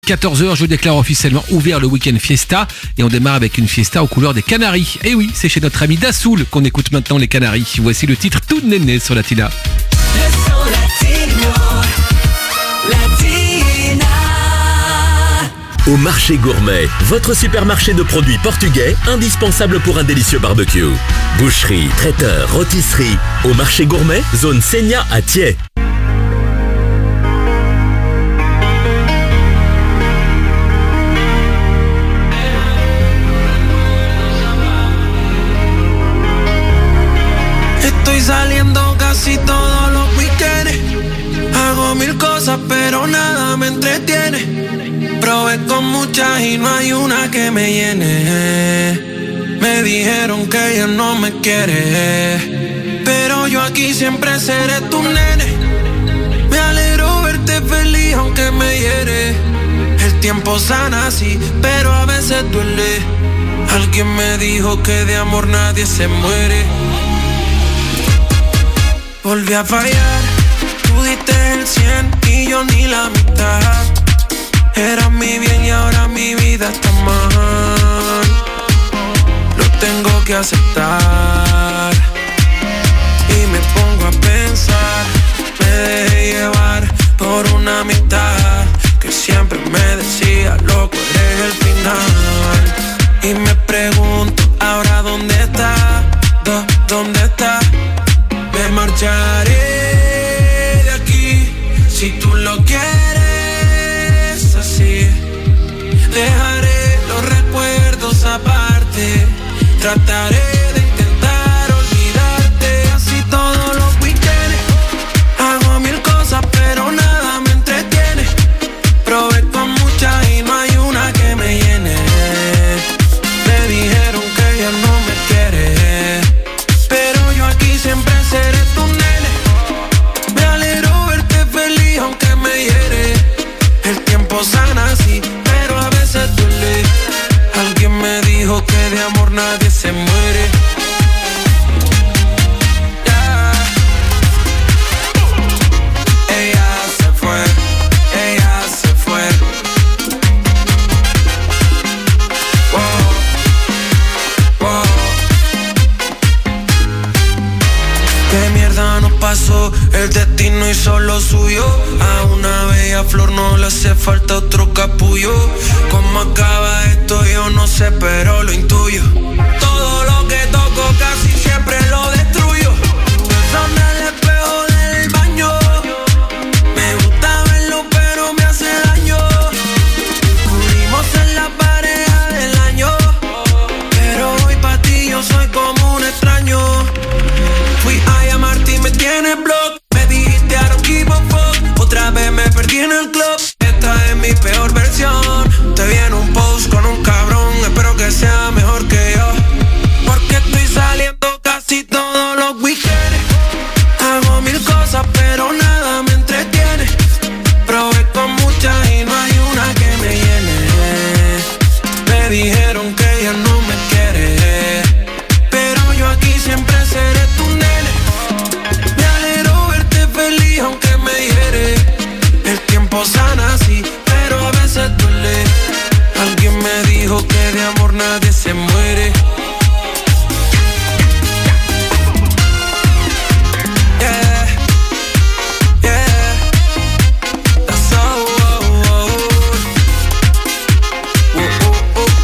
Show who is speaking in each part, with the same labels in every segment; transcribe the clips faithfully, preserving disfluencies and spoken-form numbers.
Speaker 1: quatorze heures, je déclare officiellement ouvert le week-end Fiesta et on démarre avec une Fiesta aux couleurs des Canaries. Et oui, c'est chez notre ami Dassoul qu'on écoute maintenant les Canaries. Voici le titre Tout Néné sur Latina.
Speaker 2: Au marché gourmet, votre supermarché de produits portugais, indispensable pour un délicieux barbecue. Boucherie, traiteur, rôtisserie. Au marché gourmet, zone Seigna à Thiais.
Speaker 3: Estoy saliendo casi todos los weekends. Hago mil cosas pero nada me entretiene. Probé con muchas y no hay una que me llene. Me dijeron que ella no me quiere, pero yo aquí siempre seré tu nene. Me alegro verte feliz aunque me hiere. El tiempo sana así, pero a veces duele. Alguien me dijo que de amor nadie se muere. Volví a fallar, tú diste el cien y yo ni la mitad. Era mi bien y ahora mi vida está mal. Lo tengo que aceptar. Y me pongo a pensar, me dejé llevar por una amistad que siempre me decía, loco, eres el final. Y me pregunto, ahora dónde está, ¿Dó- dónde está? Me marcharé de aquí si tú lo quieres así. Dejaré los recuerdos aparte. Trataré de intentar olvidarte. Así todos los weekends. Hago mil cosas pero nada me entretiene. Probé con muchas y no hay una que me llene. Me dijeron que ella no me quiere, pero yo aquí siempre seré tu nene. Me alegro verte feliz aunque me hiere. El tiempo sana así, pero a veces duele. Alguien me dijo que de amor nadie se muere. Yeah. Ella se fue, ella se fue. Wow, wow. ¿Qué mierda nos pasó? El destino hizo lo suyo. A una bella flor no le hace falta otro capullo. ¿Cómo acaba esto? Yo no sé, pero lo intuyo. Todo lo que toco casi siempre lo destruyo. Son el espejo del baño. Me gusta verlo, pero me hace daño. Pudimos ser la pareja del año, pero hoy pa' ti yo soy como un extraño. Fui a llamarte y me tienes block. Me dijiste I don't give a fuck. Otra vez me perdí en el club. Esta es mi peor versión. Te vi en un post con un cabrón. Espero que sea mejor que yo, porque estoy saliendo casi todos los weekends. Hago mil cosas pero nada me entretiene. Probé con muchas y no hay una que me llene. Me dijeron que ella no me quiere, pero yo aquí siempre seré tu nene. Me alegro verte feliz aunque me hiere. El tiempo sana así, pero a veces duele. Alguien me dijo que de amor nadie se muere. Yeah, yeah. That's all. Oh, oh, oh. Oh, oh, oh, oh.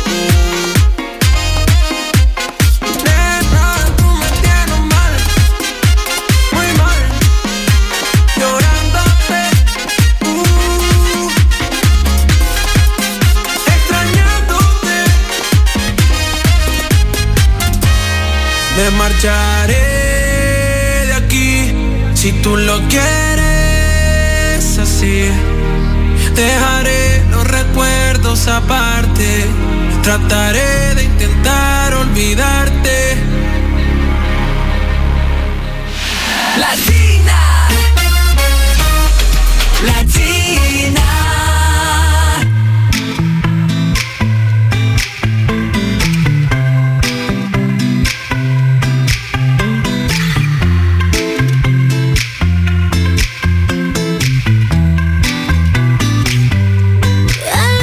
Speaker 3: Nena, tú me tienes mal, muy mal, llorándote, uh, extrañándote. Me marcharé de aquí si tú lo quieres así. Dejaré los recuerdos aparte. Trataré de intentar olvidarte.
Speaker 4: Latina, Latina.
Speaker 5: I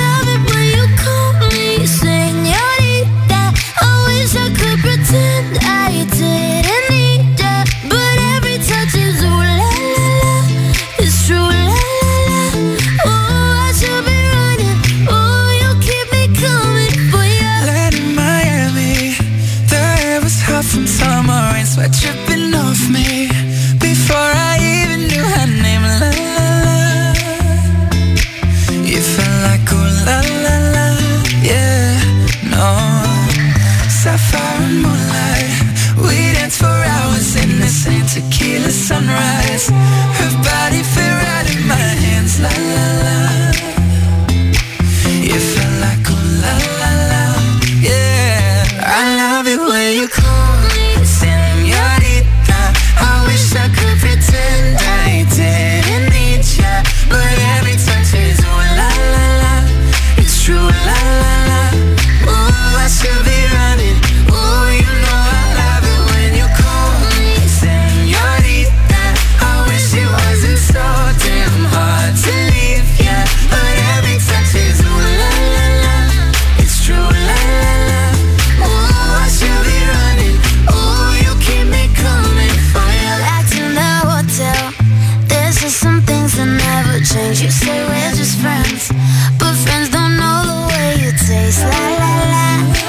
Speaker 3: like ooh la la la, yeah, no. Sapphire and moonlight, we dance for hours in the same tequila sunrise. Her body fit right in my hands, la la la. You feel like ooh la la la, yeah. I love it when you call me señorita. I wish I could pretend I didn't need ya, but every touch is ooh la la la. It's true, la la la. Ooh, I should be running. Ooh, you know I love it when you call me señorita. I wish it wasn't so damn hard to leave ya, but every touch is ooh la la la. It's true, la la la. Ooh, I should be running. Ooh, you keep me coming for ya.
Speaker 5: Back to the hotel. There's just some things that never change. You say we're just friends, but friends don't know the way you taste. La la la.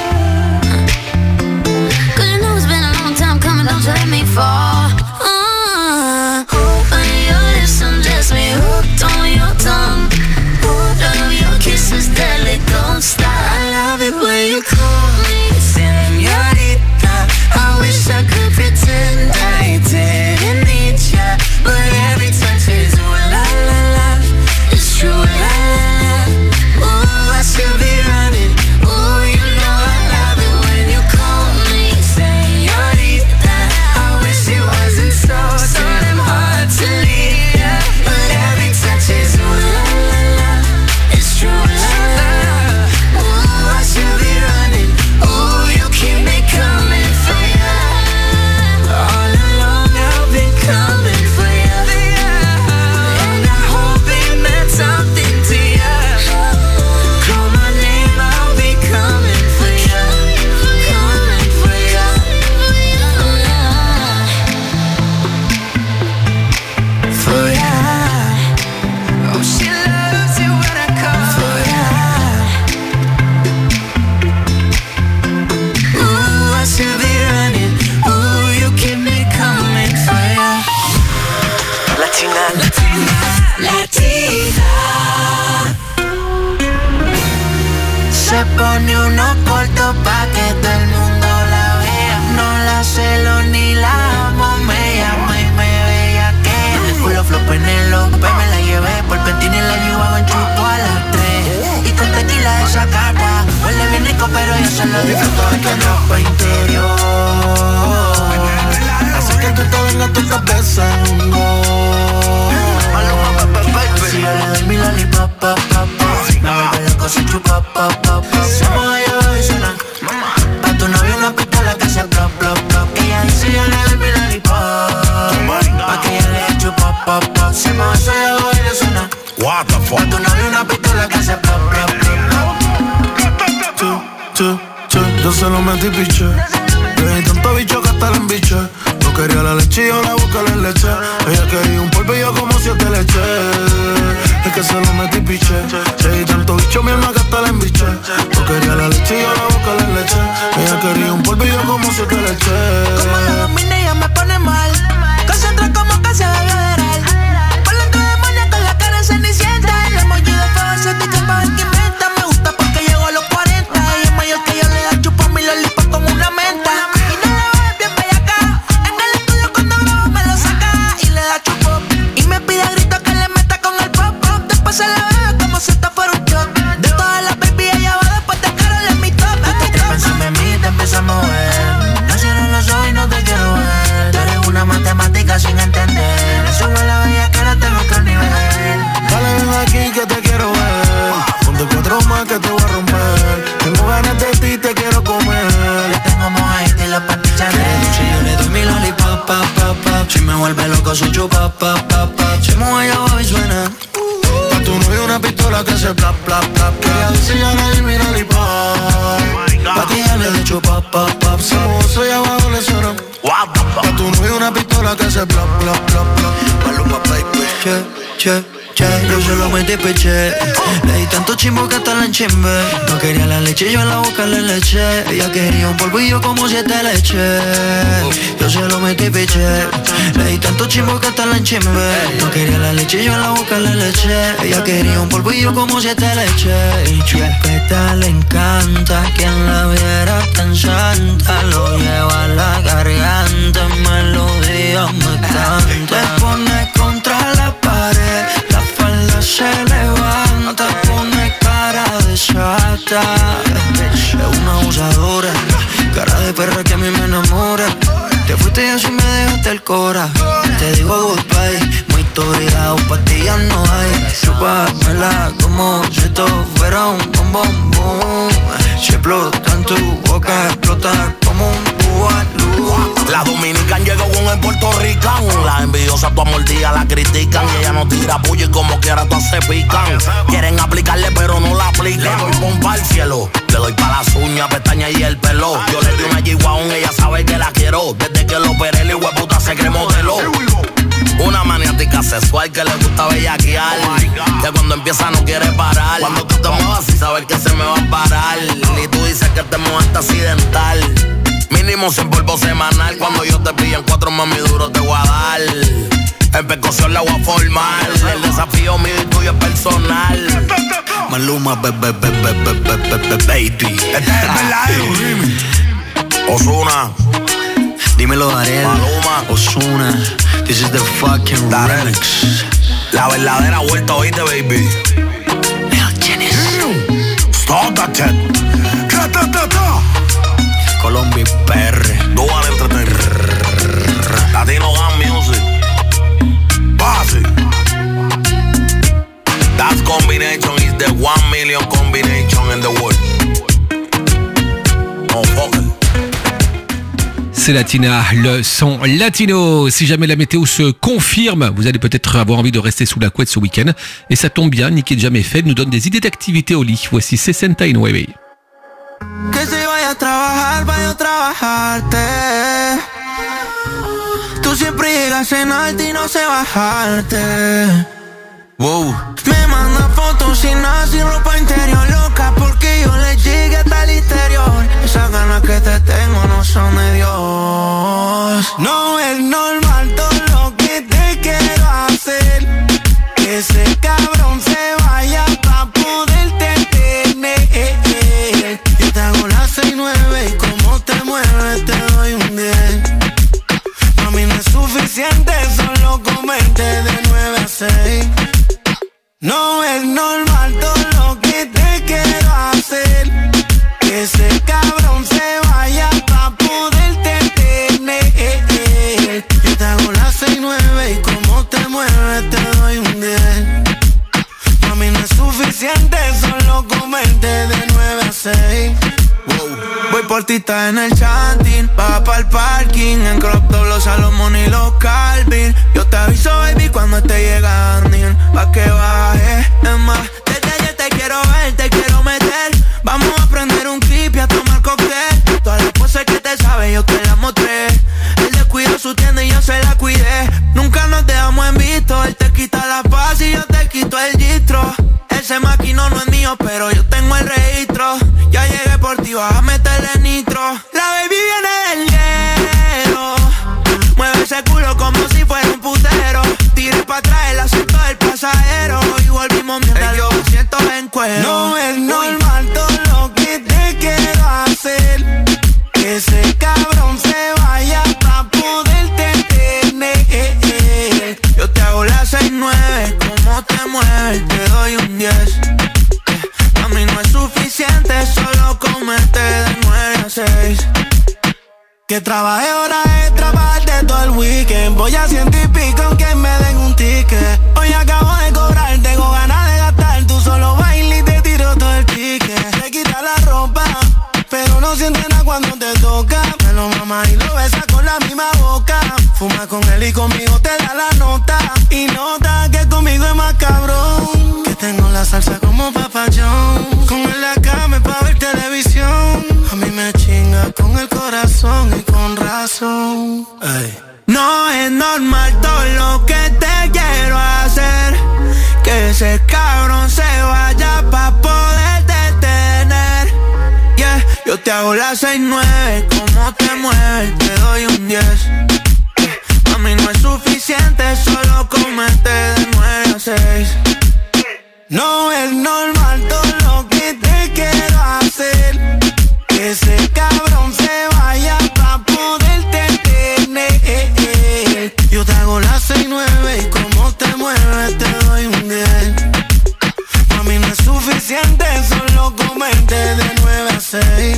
Speaker 5: Cause you know it's been a long time coming, don't you let me fall. Uh, when your lips undress me, hooked on your tongue. Love your kisses deadly, don't stop.
Speaker 3: I love it when you call me señorita. I wish I could pretend I didn't need ya, but every touch is ooh la la la. It's true, la la la. Ooh, I should be running. Ooh, you know I love it when you call me señorita. I wish it wasn't so damn hard to leave ya, but every touch is ooh la la la. It's true, la la la. Ooh, I should be running. Ooh, you keep me coming for ya. All along I've been coming for ya, and I hope it meant something to ya. Call my name, I'll be coming for ya, coming for ya. For ya. Oh, she loves it when I call for ya. Ooh, I should be running. Ooh, you keep me coming for ya. Latina, Latina, Latina. Se pone unos cortos pa' que todo el mundo la vea. No la celo ni la amo, me llama y me bellaquea. Culo flow Penélope, me la llevé por Pentini y la llevaba en chupo a las tres. Y con tequila esa capa, huele bien rico pero yo se lo disfruto de que ropa interior. Así que tú te vengas tu cabeza en un gol. Si yo le doy mi lollipop, pop, pop, pop, me vuelve loco si chupa, pop, pop, pop. Somos ellos y suena. Pa' tu novio una pistola que hace plop, plop, plop. Ella dice yo le doy mi lollipop, pa' que ella le eche pop, pop, pop. Somos ellos y le suena.
Speaker 6: What the fuck?
Speaker 3: Pa' tu novio una pistola que hace plop, plop, plop.
Speaker 7: Chu, chu, chu, yo se lo metí piché. Le di tanto bicho que hasta la embiché. No quería la leche y yo la busqué la leche. Ella quería un polvo y yo como siete leche. Es que se lo metí piché. Le di tanto bicho mi alma que hasta la embiché. No quería la leche y yo la busqué la leche. Ella quería un polvo y yo como siete leche.
Speaker 3: Como la domina ella me pone mal. Concentra como que se debe adorar. Por dentro demonia con la cara cenicienta. El emoji de fuego se te chapa vestimenta. Me gusta porque llego a los cuarenta. Y es mayor que yo le da chupa mi lollipop como una menta. Y no la ves bien bellaca. En el estudio cuando grabo me lo saca. Y le da chupo. Y me pide a grito que le meta con el pop pop. Después se la bebe como si esto fuera un shot. De todas las baby ella va después de Karol en mi top. Pensame en mí, te empiezo a mover. No cierro los ojos y no te quiero ver. Tú eres una matemática sin entender. Eso me la veía que era tengo otro nivel.
Speaker 7: Dale ven aquí que te quiero ver. Ponte cuatro más que te voy a romper. Tengo ganas de ti, te quiero comer.
Speaker 3: Le tengo mojadito y los panticharres. Si yo le doy mi lollipop, pop, pop, pop. Si me vuelve loco su chupa, pop, pop, pop. Si moja ya va y suena.
Speaker 7: Pa' tu novio una pistola que hace plap, plap, plap. Ella dice ya le di mi lollipop. Pa' que ella le dé chupa, pop, pop. Se mozo y abajo le suena. Pa' tu novio una pistola que hace plap, plap, plap, plap. Paloma, baby.
Speaker 3: Che, che, che. Yo se lo metí peché. Le di tanto chimbo que hasta la enchimbe. No quería la leche, yo en la boca le leché. Ella quería un polvillo como siete leche. Yo se lo metí peché. Le di tanto chimbo que hasta la enchimbe. No quería la leche, yo en la boca le leché. Ella quería un polvillo como siete leche. Y chupeta le encanta. Quien la viera tan santa. Lo lleva a la garganta. En melodía me canta. Te pone contra la pared. La falda se levanta. Pone cara de chata. Es una abusadora. Cara de perra que a mí me enamora. Te fuiste y así me dejaste el cora. Te digo goodbye, muy toreado, pastillas no hay. Chúpamela como si esto fuera un bom bom bom. Si explota en tu boca, explota como un bubalú.
Speaker 6: La dominican llegó con el puertorricano. Las envidiosas tu mordida la critican. Y ella no tira puya y como quiera todas se pican. Quieren aplicarle pero no la aplican. Le doy pompa al cielo. Le doy pa' las uñas, pestañas y el pelo. Yo le di una G-Wagon, ella sabe que la quiero. Desde que lo operé, el hueputa se cree modelo. Una maniática sexual que le gusta bellaquear. Que cuando empieza no quiere parar. Cuando tú te muevas y sabes que se me va a parar. Y tú dices que te muevaste accidental. Mínimo sin polvo semanal. Cuando yo te pillo en cuatro mami duro te voy a dar. En percusión la voy a formar. El desafío mío y tuyo es personal.
Speaker 3: Maluma, bebé, bebé, bebé, bebé, baby.
Speaker 6: Este es el verdadero remix. Ozuna.
Speaker 3: Dímelo, Darel.
Speaker 6: Maluma.
Speaker 3: Ozuna. This is the fucking
Speaker 6: Darel.
Speaker 3: remix.
Speaker 6: La verdadera vuelta, oíste, baby.
Speaker 3: Lil Genesis.
Speaker 6: Stop that shit.
Speaker 3: Colombia P R.
Speaker 6: Dual Entertainment. Latino Gun Music. Basic. That combination is the one million combination in the world. Oh, fuck it.
Speaker 1: C'est Latina, le son latino. Si jamais la météo se confirme, vous allez peut-être avoir envie de rester sous la couette ce week-end. Et ça tombe bien, Nicky de Jamais Fait nous donne des idées d'activités au lit. Voici sesenta y nueve.
Speaker 3: Que si vaya a trabajar, vaya a trabajarte. Tú siempre llegas a cenarte y no sé bajarte. Wow. Me manda fotos sin nada, sin ropa interior, loca porque yo le llegué hasta el interior. Esas ganas que te tengo no son de Dios. No es normal todo lo que te quiero hacer. Que ese cabrón se vaya pa' poderte tener. Yo te hago las seis nueve y como te mueves te doy un diez. A mí no es suficiente solo comerte de nueve a seis. No es normal todo lo que te quiero hacer. Que ese cabrón se vaya pa' poderte tener. Yo te hago las seis nueve y como te mueves te doy un diez. A mí no es suficiente solo comerte de nueve a seis. Voy por ti, está en el chanting. Baja pa'l parking. En crop top los Salomón y los Calvin. Yo te aviso, baby, cuando esté llegando. Pa' que baje. Es más, desde ayer te quiero ver, te quiero meter. Vamos a prender un clip y a tomar cóctel. Todas las poses que te sabes yo te las mostré. Él descuidó su tienda y yo se la cuidé. Nunca nos dejamos en visto. Él te quita la paz y yo te quito el distro. Ese maquino no es mío, pero yo tengo el registro. Ya llegué por ti, vas a meterle nitro. La baby viene del hielo. Mueve ese culo como si fuera un putero. Tiré pa' atrás el asiento del pasajero. Y volvimos mientras los asientos en cuero. No es normal todo lo que te quiero hacer. Que ese cabrón se vaya pa' poderte tener. Yo te hago las seis nueve, como te mueves te doy un diez. A mí no es suficiente solo comerte de nueve a seis. Que trabaje horas extra para darte todo el weekend. Voy a ciento y pico aunque me den un ticket. Hoy acabo de cobrar, tengo ganas de gastar. Tú solo bailas y te tiro todo el ticket. Te quita la ropa, pero no sientes nada cuando te toca. Me lo mama y lo besa con la misma boca. Fuma con él y conmigo te da la nota. Y nota que conmigo es más cabrón. Que tengo la salsa como Papa John. Con él en la cama pa' ver televisión. A mí me chinga con el corazón y con razón. Ey. No es normal todo lo que te quiero hacer. Que ese las seis nueve, como te mueves, te doy un diez. A mí no es suficiente, solo comerte de nueve a seis. No es normal todo lo que te quiero hacer. Que ese cabrón se vaya pa' poderte tener. Yo te hago las seis nueve y como te mueves te doy un diez. A mí no es suficiente, solo comerte de nueve a seis.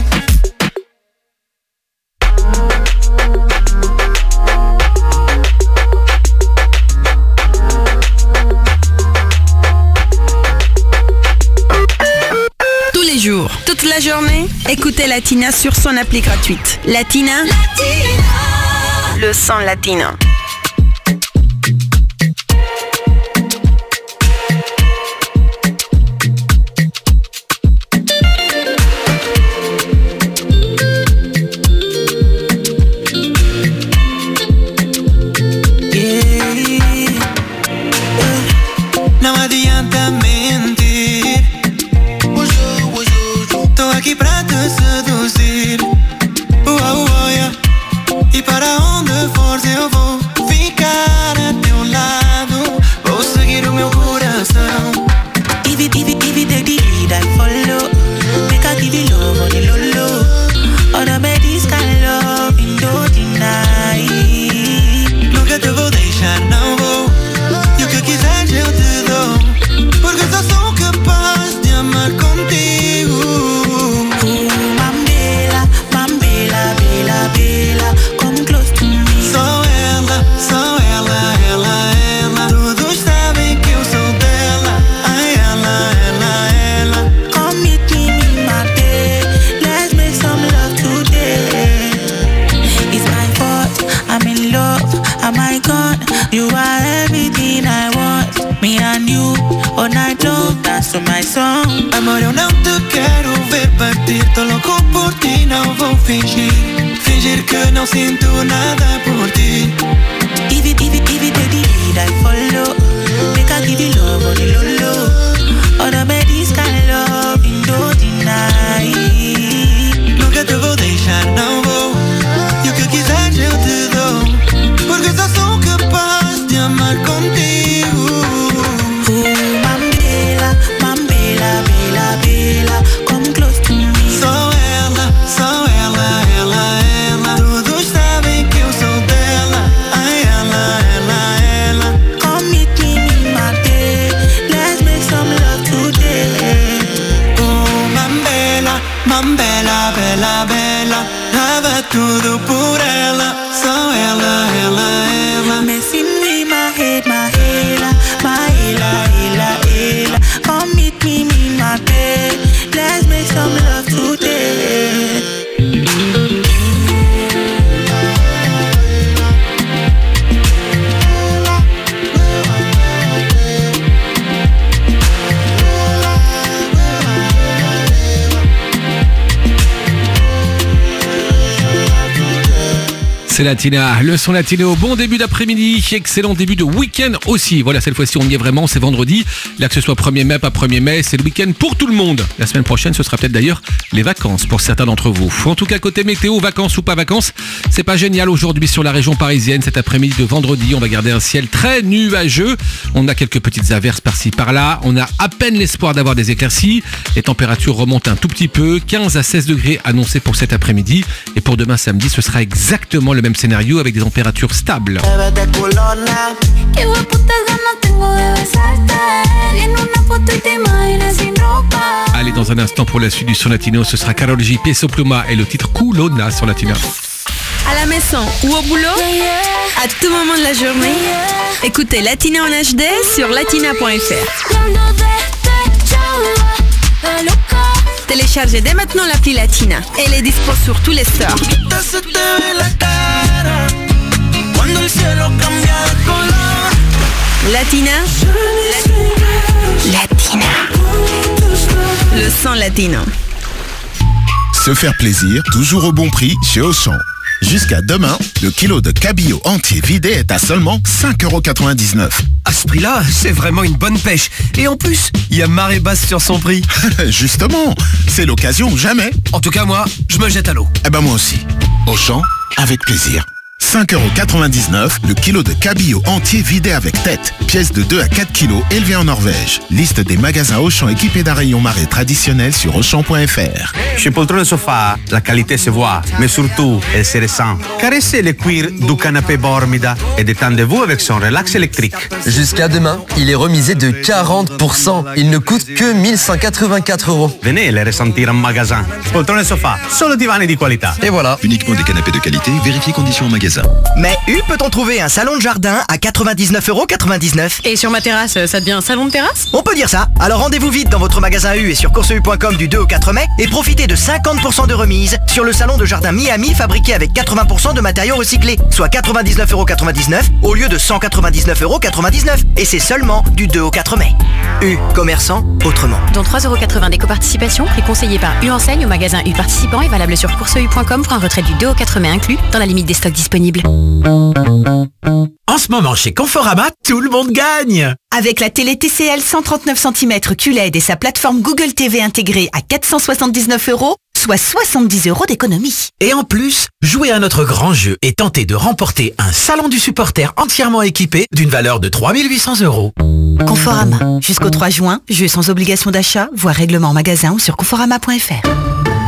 Speaker 8: Tous les jours, toute la journée, écoutez Latina sur son appli gratuite. Latina, Latina. Le son latino.
Speaker 3: No adianta mentir. Tô aqui pra te seduzir. Uh, uh, uh, yeah. E para onde fores eu vou ficar a teu lado. Vou seguir o meu coração. If it, if it, if it, take the lead, I follow. Make I give you love, only lolo. Ora me diz que I love you, don't deny. Nunca te vou deixar, não vou. E o que quiseres eu te dou, porque só sou capaz de amar contigo. Oh, Mambela, Mambela, Bela, Bela, come close to me. Só ela, só ela, ela, ela. Todos sabem que eu sou dela. Ai, ela, ela, ela. Come meet me in my bed. Let's make some love today. It's my fault, I'm in love. Am I gone? You are everything I want. Me and you, all night long, dance to my song. Amor, eu não te quero ver partir. Tô louco por ti, não vou fingir. Fingir que não sinto nada por ti. If it, if it, if it, take the lead, I follow. Make I give you love, only lolo. Ora me diz que I love you, don't deny. Nunca te vou deixar, não vou. E o que quiseres eu te dou, porque só sou capaz de amar contigo. Oh, Mambela, Mambela, Bela, Bela, come close to me. Só ela, só ela, ela, ela. Todos sabem que eu sou dela. Ai, ela, ela, ela. Come meet me in my bed. Let's make some love today. Oh, Mambela, Mambela, Bela, Bela. Dava tudo por ela. Só ela, ela, ela. Messing with my head, my ela, my ela, ela, ela. Come meet me in my bed. Let's make some love today.
Speaker 1: C'est Latina, le son latino. Bon début d'après-midi, excellent début de week-end aussi. Voilà, cette fois-ci on y est vraiment, c'est vendredi. Là que ce soit premier mai, pas premier mai, c'est le week-end pour tout le monde. La semaine prochaine, ce sera peut-être d'ailleurs les vacances pour certains d'entre vous. En tout cas, côté météo, vacances ou pas vacances, c'est pas génial aujourd'hui sur la région parisienne. Cet après-midi de vendredi, on va garder un ciel très nuageux. On a quelques petites averses par-ci par-là. On a à peine l'espoir d'avoir des éclaircies. Les températures remontent un tout petit peu. quinze à seize degrés annoncés pour cet après-midi. Et pour demain samedi, ce sera exactement le même scénario avec des températures stables. Allez, dans un instant pour la suite du son latino, ce sera Karol G, Peso Pluma et le titre Culona sur Latina.
Speaker 8: À la maison ou au boulot, à tout moment de la journée, écoutez Latina en H D sur latina point f r. Téléchargez dès maintenant l'appli Latina. Elle est dispo sur tous les stores. Latina. Latina. Le son latino.
Speaker 9: Se faire plaisir, toujours au bon prix chez Auchan. Jusqu'à demain, le kilo de cabillaud entier vidé est à seulement cinq euros quatre-vingt-dix-neuf.
Speaker 10: À ce prix-là, c'est vraiment une bonne pêche. Et en plus, il y a marée basse sur son prix.
Speaker 9: Justement, c'est l'occasion ou jamais.
Speaker 10: En tout cas, moi, je me jette à l'eau.
Speaker 9: Eh ben moi aussi. Auchan, avec plaisir. cinq euros quatre-vingt-dix-neuf, le kilo de cabillaud entier vidé avec tête. Pièce de deux à quatre kilos élevée en Norvège. Liste des magasins Auchan équipés d'un rayon marée traditionnel sur auchan point f r.
Speaker 11: Chez Poltrone Sofa, la qualité se voit, mais surtout, elle se ressent. Caressez le cuir du canapé Bormida et détendez-vous avec son relax électrique.
Speaker 12: Jusqu'à demain, il est remisé de quarante pour cent. Il ne coûte que mille cent quatre-vingt-quatre euros.
Speaker 11: Venez les ressentir en magasin. Poltrone Sofa, solo divani di qualità.
Speaker 12: Et voilà.
Speaker 13: Uniquement des canapés de qualité, vérifiez conditions en magasin.
Speaker 14: Mais U peut-on trouver un salon de jardin à quatre-vingt-dix-neuf euros quatre-vingt-dix-neuf.
Speaker 15: Et sur ma terrasse, ça devient un salon de terrasse?
Speaker 14: On peut dire ça. Alors rendez-vous vite dans votre magasin U et sur course u point com du deux au quatre mai et profitez de cinquante pour cent de remise sur le salon de jardin Miami fabriqué avec quatre-vingts pour cent de matériaux recyclés, soit quatre-vingt-dix-neuf euros quatre-vingt-dix-neuf au lieu de cent quatre-vingt-dix-neuf euros quatre-vingt-dix-neuf. Et c'est seulement du deux au quatre mai. U, commerçant autrement.
Speaker 15: Dont trois euros quatre-vingts d'éco-participation, prix conseillé par U Enseigne au magasin U participant et valable sur course u point com pour un retrait du deux au quatre mai inclus dans la limite des stocks disponibles.
Speaker 16: En ce moment, chez Conforama, tout le monde gagne!
Speaker 17: Avec la télé T C L cent trente-neuf centimètres Q L E D et sa plateforme Google T V intégrée à quatre cent soixante-dix-neuf euros, soit soixante-dix euros d'économie.
Speaker 16: Et en plus, jouez à notre grand jeu et tentez de remporter un salon du supporter entièrement équipé d'une valeur de trois mille huit cents euros.
Speaker 17: Conforama. Jusqu'au trois juin, jeu sans obligation d'achat, voire règlement en magasin ou sur conforama point f r.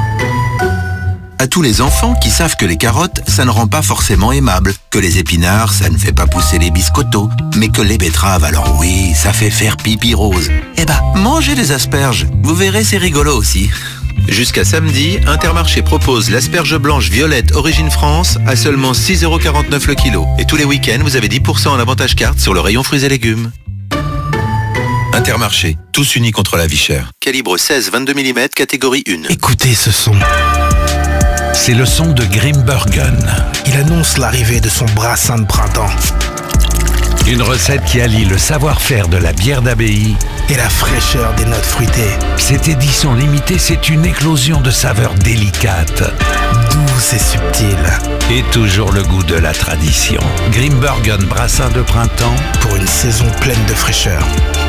Speaker 13: À tous les enfants qui savent que les carottes, ça ne rend pas forcément aimable, que les épinards, ça ne fait pas pousser les biscottos, mais que les betteraves, alors oui, ça fait faire pipi rose. Eh ben, mangez des asperges, vous verrez, c'est rigolo aussi.
Speaker 18: Jusqu'à samedi, Intermarché propose l'asperge blanche violette Origine France à seulement six euros quarante-neuf le kilo. Et tous les week-ends, vous avez dix pour cent en avantage carte sur le rayon fruits et légumes. Intermarché, tous unis contre la vie chère. Calibre seize à vingt-deux millimètres, catégorie un.
Speaker 19: Écoutez ce son. C'est le son de Grimbergen.
Speaker 20: Il annonce l'arrivée de son brassin de printemps.
Speaker 19: Une recette qui allie le savoir-faire de la bière d'abbaye
Speaker 20: et la fraîcheur des notes fruitées.
Speaker 19: Cette édition limitée, c'est une éclosion de saveurs délicates,
Speaker 20: douces et subtiles.
Speaker 19: Et toujours le goût de la tradition. Grimbergen brassin de printemps
Speaker 20: pour une saison pleine de fraîcheur.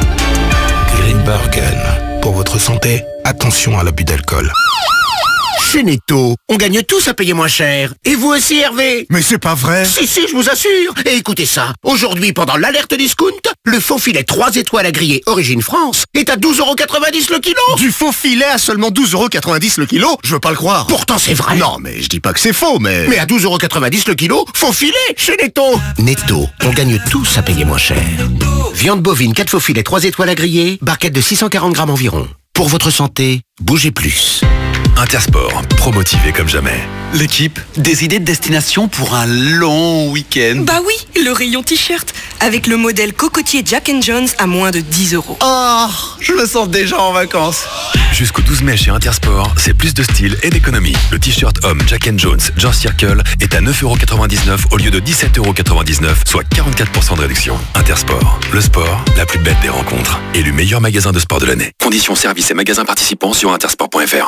Speaker 20: Grimbergen. Pour votre santé, attention à l'abus d'alcool.
Speaker 21: Chez Netto, on gagne tous à payer moins cher. Et vous aussi, Hervé?
Speaker 22: Mais c'est pas vrai.
Speaker 21: Si, si, je vous assure. Et écoutez ça. Aujourd'hui, pendant l'alerte discount, le faux filet trois étoiles à griller Origine France est à douze euros quatre-vingt-dix le kilo.
Speaker 22: Du faux filet à seulement douze euros quatre-vingt-dix le kilo? Je veux pas le croire.
Speaker 21: Pourtant, c'est vrai.
Speaker 22: Non, mais je dis pas que c'est faux, mais...
Speaker 21: Mais à douze euros quatre-vingt-dix le kilo, faux filet chez Netto. Netto, on gagne tous à payer moins cher. Viande bovine, quatre faux filets, trois étoiles à griller, barquette de six cent quarante grammes environ. Pour votre santé, bougez plus.
Speaker 18: Intersport, promotivé comme jamais.
Speaker 23: L'équipe, des idées de destination pour un long week-end.
Speaker 8: Bah oui, le rayon t-shirt, avec le modèle cocotier Jack and Jones à moins de dix euros.
Speaker 23: Oh, je me sens déjà en vacances.
Speaker 18: Jusqu'au douze mai chez Intersport, c'est plus de style et d'économie. Le t-shirt homme Jack and Jones George Circle est à neuf euros quatre-vingt-dix-neuf au lieu de dix-sept euros quatre-vingt-dix-neuf, soit quarante-quatre pour cent de réduction. Intersport, le sport, la plus bête des rencontres. Élu meilleur magasin de sport de l'année. Conditions, services et magasins participants sur intersport point f r.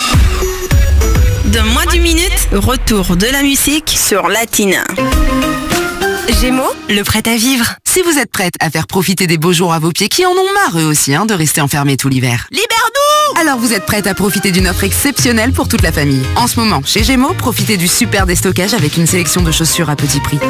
Speaker 8: Dans moins d'une minute, retour de la musique sur Latina.
Speaker 24: Gémeaux, le prêt à vivre. Si vous êtes prête à faire profiter des beaux jours à vos pieds qui en ont marre eux aussi hein, de rester enfermés tout l'hiver.
Speaker 8: Libère-nous!
Speaker 24: Alors vous êtes prête à profiter d'une offre exceptionnelle pour toute la famille. En ce moment, chez Gémeaux, profitez du super déstockage avec une sélection de chaussures à petit prix.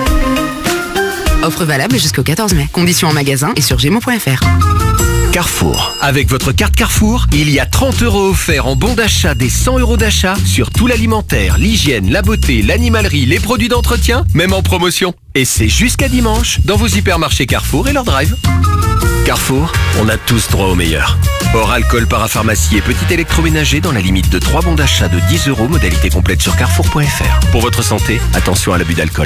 Speaker 24: Offre valable jusqu'au quatorze mai. Conditions en magasin et sur gémeaux point f r.
Speaker 10: Carrefour. Avec votre carte Carrefour, il y a trente euros offerts en bon d'achat des cent euros d'achat sur tout l'alimentaire, l'hygiène, la beauté, l'animalerie, les produits d'entretien, même en promotion. Et c'est jusqu'à dimanche dans vos hypermarchés Carrefour et leur drive. Carrefour, on a tous droit au meilleur. Hors alcool, parapharmacie et petit électroménager dans la limite de trois bons d'achat de dix euros, modalité complète sur carrefour point f r. Pour votre santé, attention à l'abus d'alcool.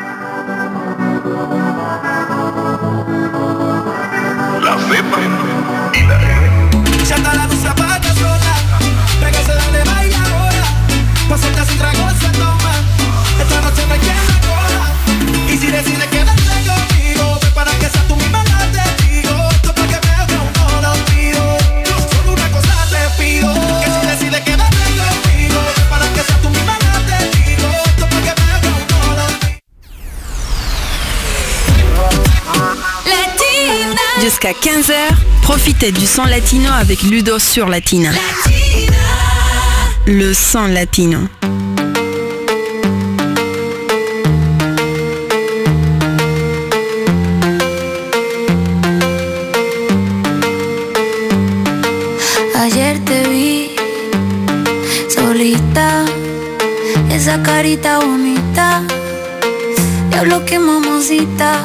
Speaker 25: La cepa y la E.
Speaker 26: Chatala tus zapatos sola, pégase, dale, baila ahora. Pásate sin trago, se toma. Esta noche no hay quien la coja. Y si decides quedarte conmigo, prepara que sea tú misma la testigo. Esto pa' que veas que aún no lo olvido. Solo una cosa te pido, que si decides quedarte conmigo, prepara que sea tú misma la testigo. Esto pa' que veas que aún no
Speaker 8: Jusqu'à quinze heures, profitez du son latino avec Ludo sur Latina. Latina. Le son latino.
Speaker 2: Ayer te vi solita, esa carita bonita, diablo que mamacita.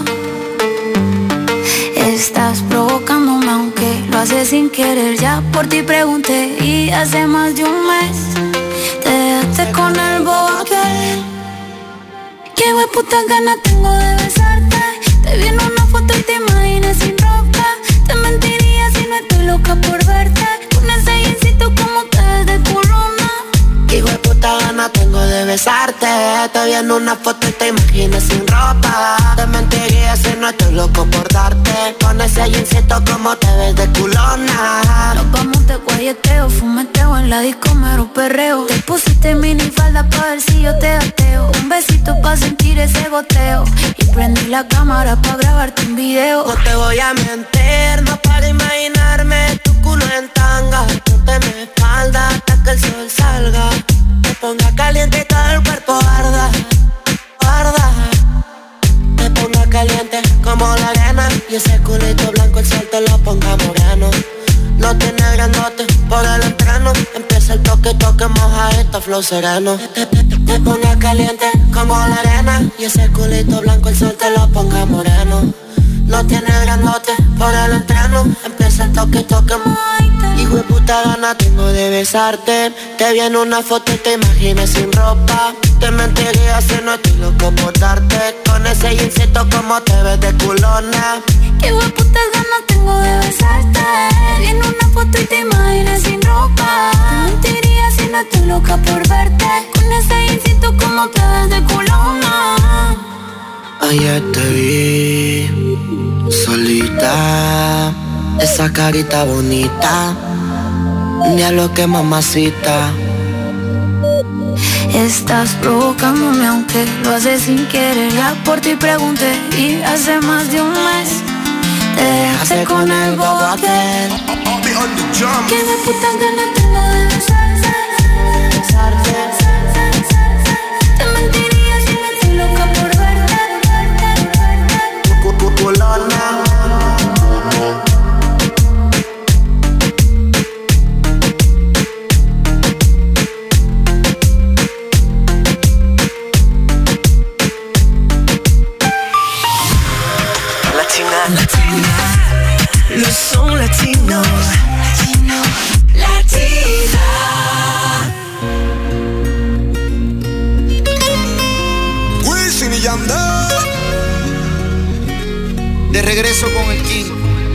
Speaker 2: Estás provocándome aunque lo haces sin querer. Ya por ti pregunté y hace más de un mes te dejaste con el bobo aquel. Qué hueputa ganas tengo de besarte. Te vi en una foto y te imaginé sin ropa. Te mentiría si no estoy loca por verte. Con ese jeansito como te ves de culona.
Speaker 3: Qué hueputa ganas tengo de besarte. Te vi en una foto y te imaginé sin ropa. Te mentiría si no estoy loco por darte. Con ese jeansito como te ves de culona.
Speaker 2: Nos vamos de guayeteo, fumeteo en la disco, mero perreo. Te pusiste mini falda pa' ver si yo te ateo. Un besito pa' sentir ese goteo. Y prendí la cámara pa' grabarte un video.
Speaker 3: No te voy a mentir, no para imaginarme tu culo en tanga. Ponte mi espalda hasta que el sol salga. Te ponga caliente y todo el cuerpo arda, arda. Te ponga caliente como la arena. Y ese culito blanco el sol te lo ponga moreno. No tiene grandote por el entreno. Empieza el toque, toque, moja esta flow sereno. Te, te, te, te ponga caliente como la arena. Y ese culito blanco el sol te lo ponga moreno. No tiene grandote por el entreno. Empieza el toque, toque, hijo de puta gana tengo de besarte. Te vi en una foto y te imaginé sin ropa. Te mentiría si no estoy loco por darte. Con ese jeansito como te ves de culona.
Speaker 2: Qué hueputa ganas tengo de besarte. Te vi en una foto y te imaginé sin ropa. Te mentiría si no estoy loca por verte. Con ese jeansito como te ves de culona.
Speaker 3: Ayer te vi solita, esa carita bonita, diablo que mamacita.
Speaker 2: Estás provocándome aunque lo haces sin querer. Ya por ti pregunté y hace más de un mes te dejaste con el bobo aquel. Que de puta ganas tengo de besarte, besarte. Te mentiría si no estoy loca por verte.
Speaker 26: Latina, Latina, le son latino, Latino, Latina.
Speaker 4: Wisin y Yandel, de regreso con el King.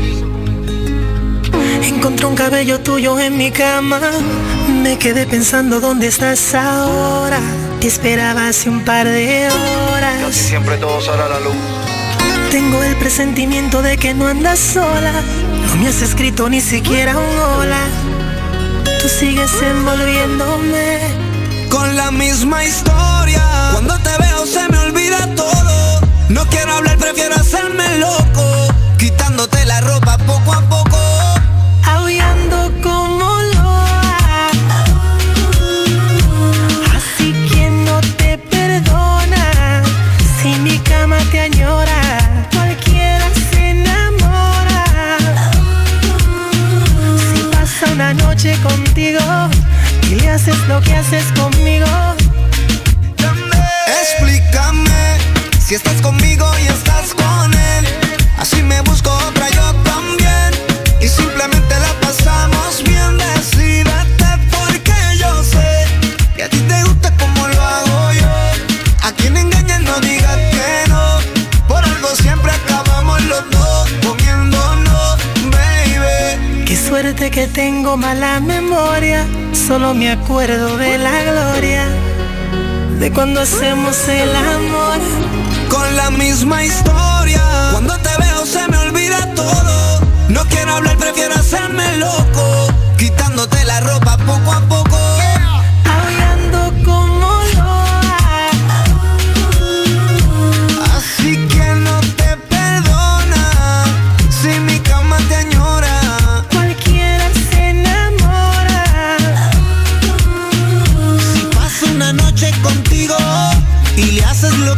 Speaker 26: Encontré un cabello tuyo en mi cama. Me quedé pensando dónde estás ahora. Te esperaba hace un par de horas.
Speaker 4: Casi siempre todo sale a la luz.
Speaker 26: Tengo el presentimiento de que no andas sola. No me has escrito ni siquiera un hola. Tú sigues envolviéndome
Speaker 4: con la misma historia. Cuando te veo se me olvida todo. No quiero hablar, prefiero hacerme loco. Quitándote la ropa poco a poco.
Speaker 26: Aullando como loa. Así que no te perdona. Si mi cama te añora, cualquiera se enamora. Si pasa una noche contigo y le haces lo que haces conmigo.
Speaker 4: Explícame si estás conmigo y estás con él. Así me busco otra yo también. Y simplemente la pasamos bien. Decídete porque yo sé que a ti te gusta como lo hago yo. A quien engañas no digas que no. Por algo siempre acabamos los dos comiéndonos, baby.
Speaker 26: Qué suerte que tengo mala memoria. Solo me acuerdo de la gloria de cuando hacemos el amor.
Speaker 4: Con la misma historia. Cuando te veo se me olvida todo. No quiero hablar, prefiero hacerme loco. Quitándote la ropa poco a poco.
Speaker 26: Aullando como loa.
Speaker 4: Así que no te perdona. Si mi cama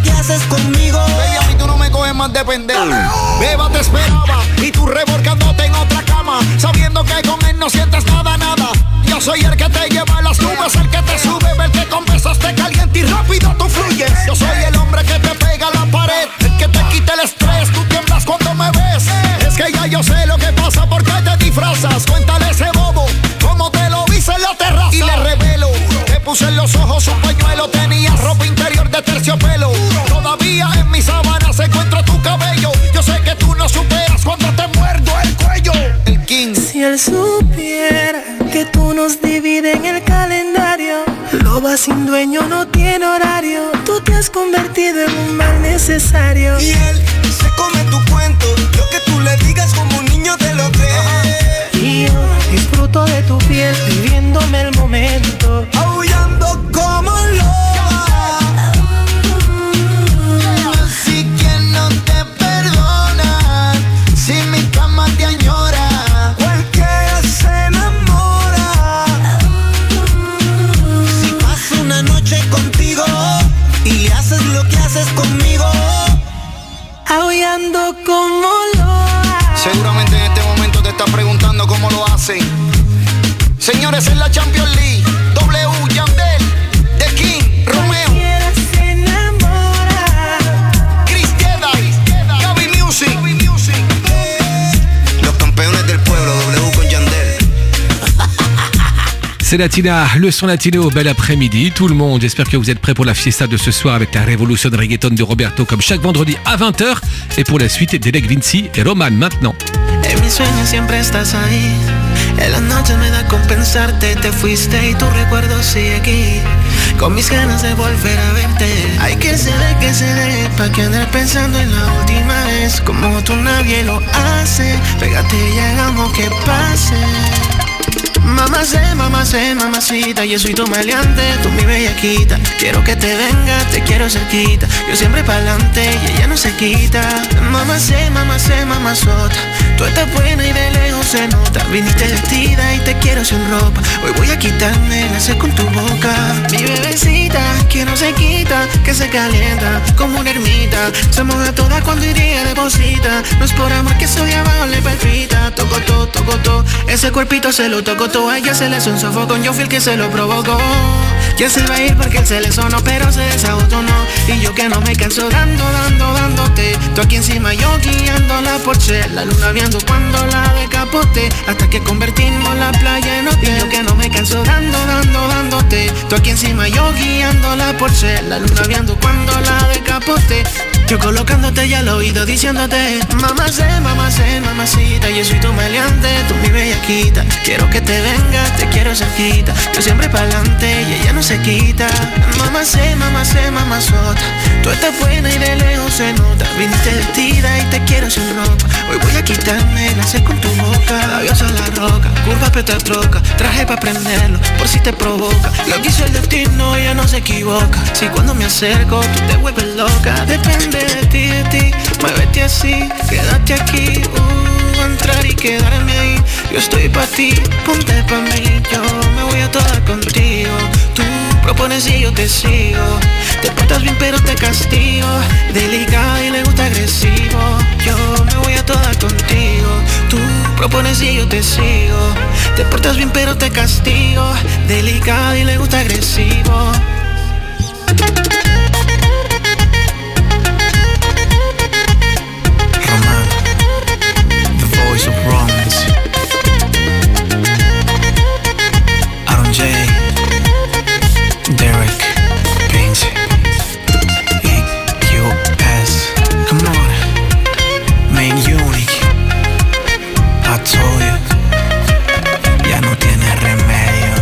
Speaker 4: que haces conmigo.
Speaker 1: Baby, a mí tú no me coges más de pendejo. Beba te esperaba y tú revolcándote en otra cama, sabiendo que con él no sientes nada, nada. Yo soy el que te lleva a las nubes, el que te sube, el que con besos te calienta y rápido tú fluyes. Yo soy el hombre que te pega a la pared, el que te quita el estrés, tú tiemblas cuando me ves. Es que ya yo sé lo que pasa, por qué te disfrazas. Cuéntale a ese bobo cómo te lo hice en la terraza. Y le revelo, te puse en los ojos un pañuelo, tenías ropa interior de terciopelo. Todavía en mis sábanas encuentro tu cabello. Yo sé que tú no superas cuando te muerdo el cuello. El King.
Speaker 26: Si él supiera que tú nos divides en el calendario, loba sin dueño no tiene horario. Tú te has convertido en un mal necesario.
Speaker 4: Y él se come tu cuento, lo que tú le digas como un niño te lo cree.
Speaker 26: Y yo disfruto de tu piel, viviéndome el momento,
Speaker 4: aullando como loba. Así que no te perdona, si mi cama te añora, cualquiera se enamora. Si paso una noche contigo y haces lo que haces conmigo,
Speaker 26: aullando como loba.
Speaker 1: Seguramente en este momento te estás preguntando cómo lo hacen. Señores, en la Champions League, W, Yandel, The King, Romeo, Cristieda, Gaby Music.
Speaker 4: Los campeones del pueblo, W con Yandel.
Speaker 5: C'est Latina, le son latino, bel après-midi tout le monde. J'espère que vous êtes prêts pour la fiesta de ce soir avec la révolution de reggaeton de Roberto comme chaque vendredi à vingt heures. Et pour la suite, Derek Vinci et Roman maintenant.
Speaker 3: En mis sueños siempre estás ahí. En las noches me da con pensarte, te fuiste y tu recuerdo sigue aquí. Con mis ganas de volver a verte. Hay que se dé, que se dé, pa' que andar pensando en la última vez. Como tú nadie lo hace. Pégate y hagamos que pase. Mamá sé, mamá sé, mamacita, yo soy tu maleante, tú mi bellaquita. Quiero que te vengas, te quiero cerquita. Yo siempre pa'lante y ella no se quita. Mamá sé, mamá sé, mamazota, tú estás buena y de lejos se nota. Viniste vestida y te quiero sin ropa. Hoy voy a quitarme el hacer con tu boca. Mi bebecita, que no se quita, que se calienta como una ermita. Se moja toda cuando iría de bolsita. No es por amor que soy abajo le palpita. Toco todo, toco todo, ese cuerpito se lo toco todo. A ella se le hizo un sofocón, yo fui el que se lo provocó. Ya se iba a ir porque él se le sonó, pero se desabotonó. Y yo que no me canso dando, dando, dándote. Tú aquí encima, yo guiando la Porsche. La luna viendo cuando la decapote. Hasta que convertimos la playa en hotel. Y yo que no me canso dando, dando, dándote. Tú aquí encima, yo guiando la Porsche. La luna viendo cuando la decapote. Yo colocándote ya al oído diciéndote: mamá sé, mamá sé, mamacita, yo soy tu maleante, tú mi bellaquita. Quiero que te vengas, te quiero cerquita. Yo siempre pa'lante y ella no se quita. Mamá sé, mamá sé, mamazota, tú estás buena y de lejos se nota. Viniste vestida y te quiero sin ropa. Hoy voy a quitarme, nacer con tu boca. Labios a la roca, curva peta troca. Traje pa' prenderlo, por si te provoca. Lo que hizo el destino, ella no se equivoca. Si cuando me acerco, tú te vuelves loca. Depende de ti, de ti, muévete así, quédate aquí, uh, entrar y quedarme ahí. Yo estoy pa' ti, ponte pa' mí, yo me voy a toda contigo. Tú propones y yo te sigo. Te portas bien pero te castigo. Delicada y le gusta agresivo. Yo me voy a toda contigo. Tú propones y yo te sigo. Te portas bien pero te castigo. Delicada y le gusta agresivo.
Speaker 6: Voice of Romance, Aaron J, Derek Vinci, E Q S. Come on, main unique. I told you, ya no tiene remedio.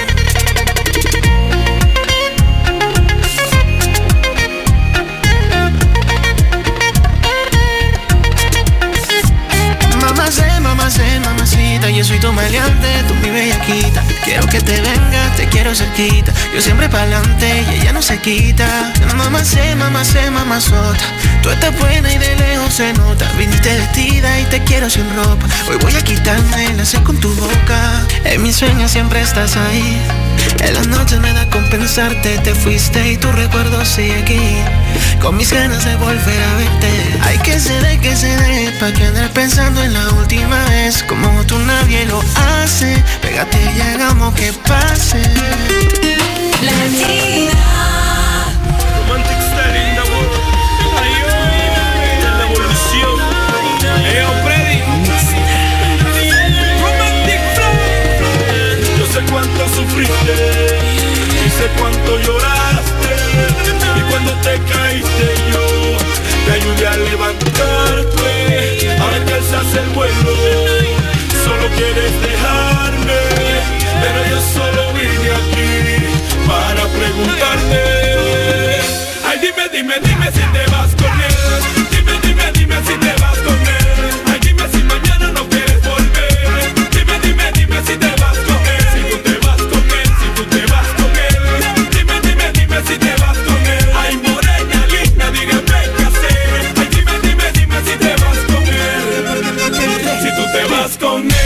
Speaker 3: Mamá sé, mamá sé, mamacita, yo soy tu maleante, tú mi bellaquita. Quiero que te vengas, te quiero cerquita. Yo siempre pa'lante y ella no se quita. Mamá sé, mamá sé, mamazota, tú estás buena y de lejos se nota. Viniste vestida y te quiero sin ropa. Hoy voy a quitarme el hacer con tu boca. En mis sueños siempre estás ahí.
Speaker 6: En las noches me da compensarte, te fuiste y tu recuerdo sigue aquí, con mis ganas de volver a verte. Hay que se dé, que se dé, pa' que andar pensando en la última vez, como tú nadie lo hace. Pégate y hagamos que pase.
Speaker 2: Latina.
Speaker 7: Romantic style in the world. Ay, en la evolución. Hey, Freddy. Romantic flow. Yo sé cuánto sufriste y sé cuánto lloraste, y cuando te caíste yo te ayudé a levantarte. Ahora que alzas el vuelo, solo quieres dejarme, pero yo solo vine aquí para preguntarte. Ay, dime, dime, dime si te vas con él. Dime, dime, dime si te vas con él. Ay, dime si mañana no quieres volver. Dime, dime, dime si te vas con él. Si tú te vas con él, si tú te vas con él. Dime, dime, dime si te vas con él. Ay, morena linda, dígame qué hacer. Ay, dime, dime, dime si te vas con él. Si tú te vas con él.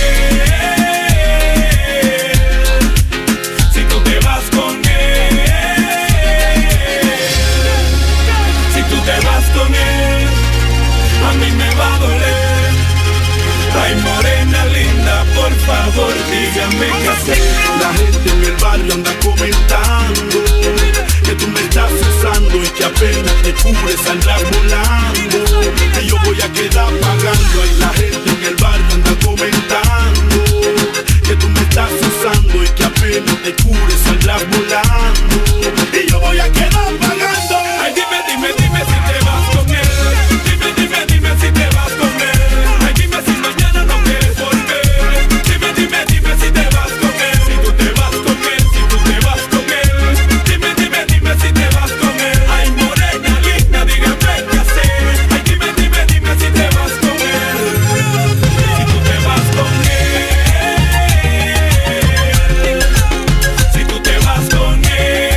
Speaker 7: Por favor, dígame qué hacer. La gente en el barrio anda comentando que tú me estás usando y que apenas te cubres, andas volando, y yo voy a quedar pagando. Y la gente en el barrio anda comentando que tú me estás usando y que apenas te cubres, andas volando, y yo voy a quedar pagando. Ay, dime, dime, dime si te vas con él. Dime, dime, dime si te vas con él. Ay, dime si mañana no quieres volver. Dime, dime, dime si te vas con él. Si tú te vas con él, si tú te vas con él. Dime, dime, dime si te vas con él. Ay, morena linda, dígame qué hacer. Ay, dime, dime, dime si te vas con él. Si tú te vas con él. Si tú te vas con él.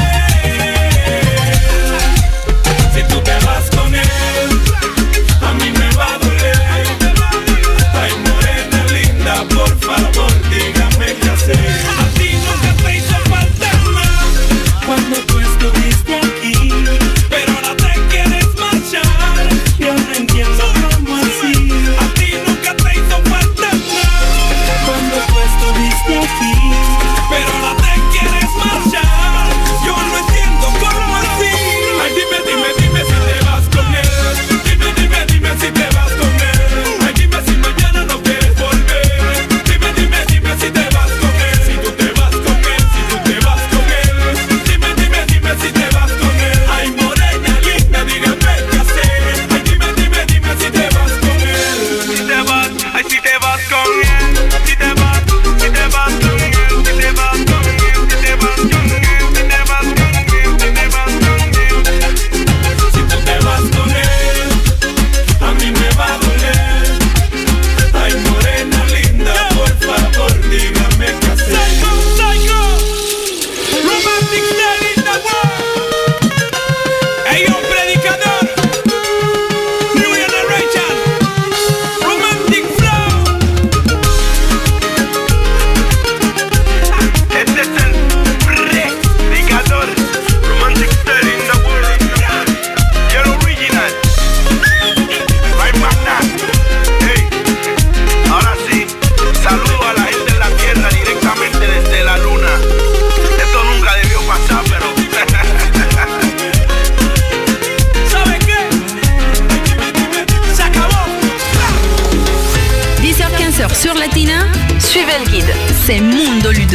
Speaker 7: Si tú te vas con él, a mí me va a doler. Ay, morena linda, por favor, dígame qué hacer. A ti nunca te hizo falta nada cuando tú estuviste aquí, pero ahora te quieres marchar. Yo no entiendo cómo así. A ti nunca te hizo falta nada cuando tú estuviste aquí, pero ahora te quieres marchar. Yo no entiendo cómo así. Ay, dime, dime, dime si te vas con él. Dime, dime, dime si te vas con él. Ay, dime si mañana no quieres volver. Dime, dime, dime si te vas con él. Si tú te vas con él, si tú te vas con él. Dime, dime, dime si te vas con él. Ay, morena linda, dígame qué hacer. Ay, dime, dime, dime si te vas con él. Si te vas, ay, si te vas con él. Si te vas, si te vas con él. Si te vas con él, si te vas con él. Si te vas con él, si te vas con él. Si tú te vas con él, a mí me va a doler. Ay, morena linda, por favor, dígame qué hacer. Psycho, psycho, romantic style in the world. Hey, yo, predicador, new generation, romantic flow. Este es el predicador, romantic style in the world. Y el original, no hay más nada. Hey, ahora sí, saludo a la gente en la tierra directamente desde la luna. Esto nunca debió pasar, pero ¿sabe qué? Se acabó.
Speaker 8: dix heures quinze heures sur Latina, suivez le guide. C'est Mundo Ludo.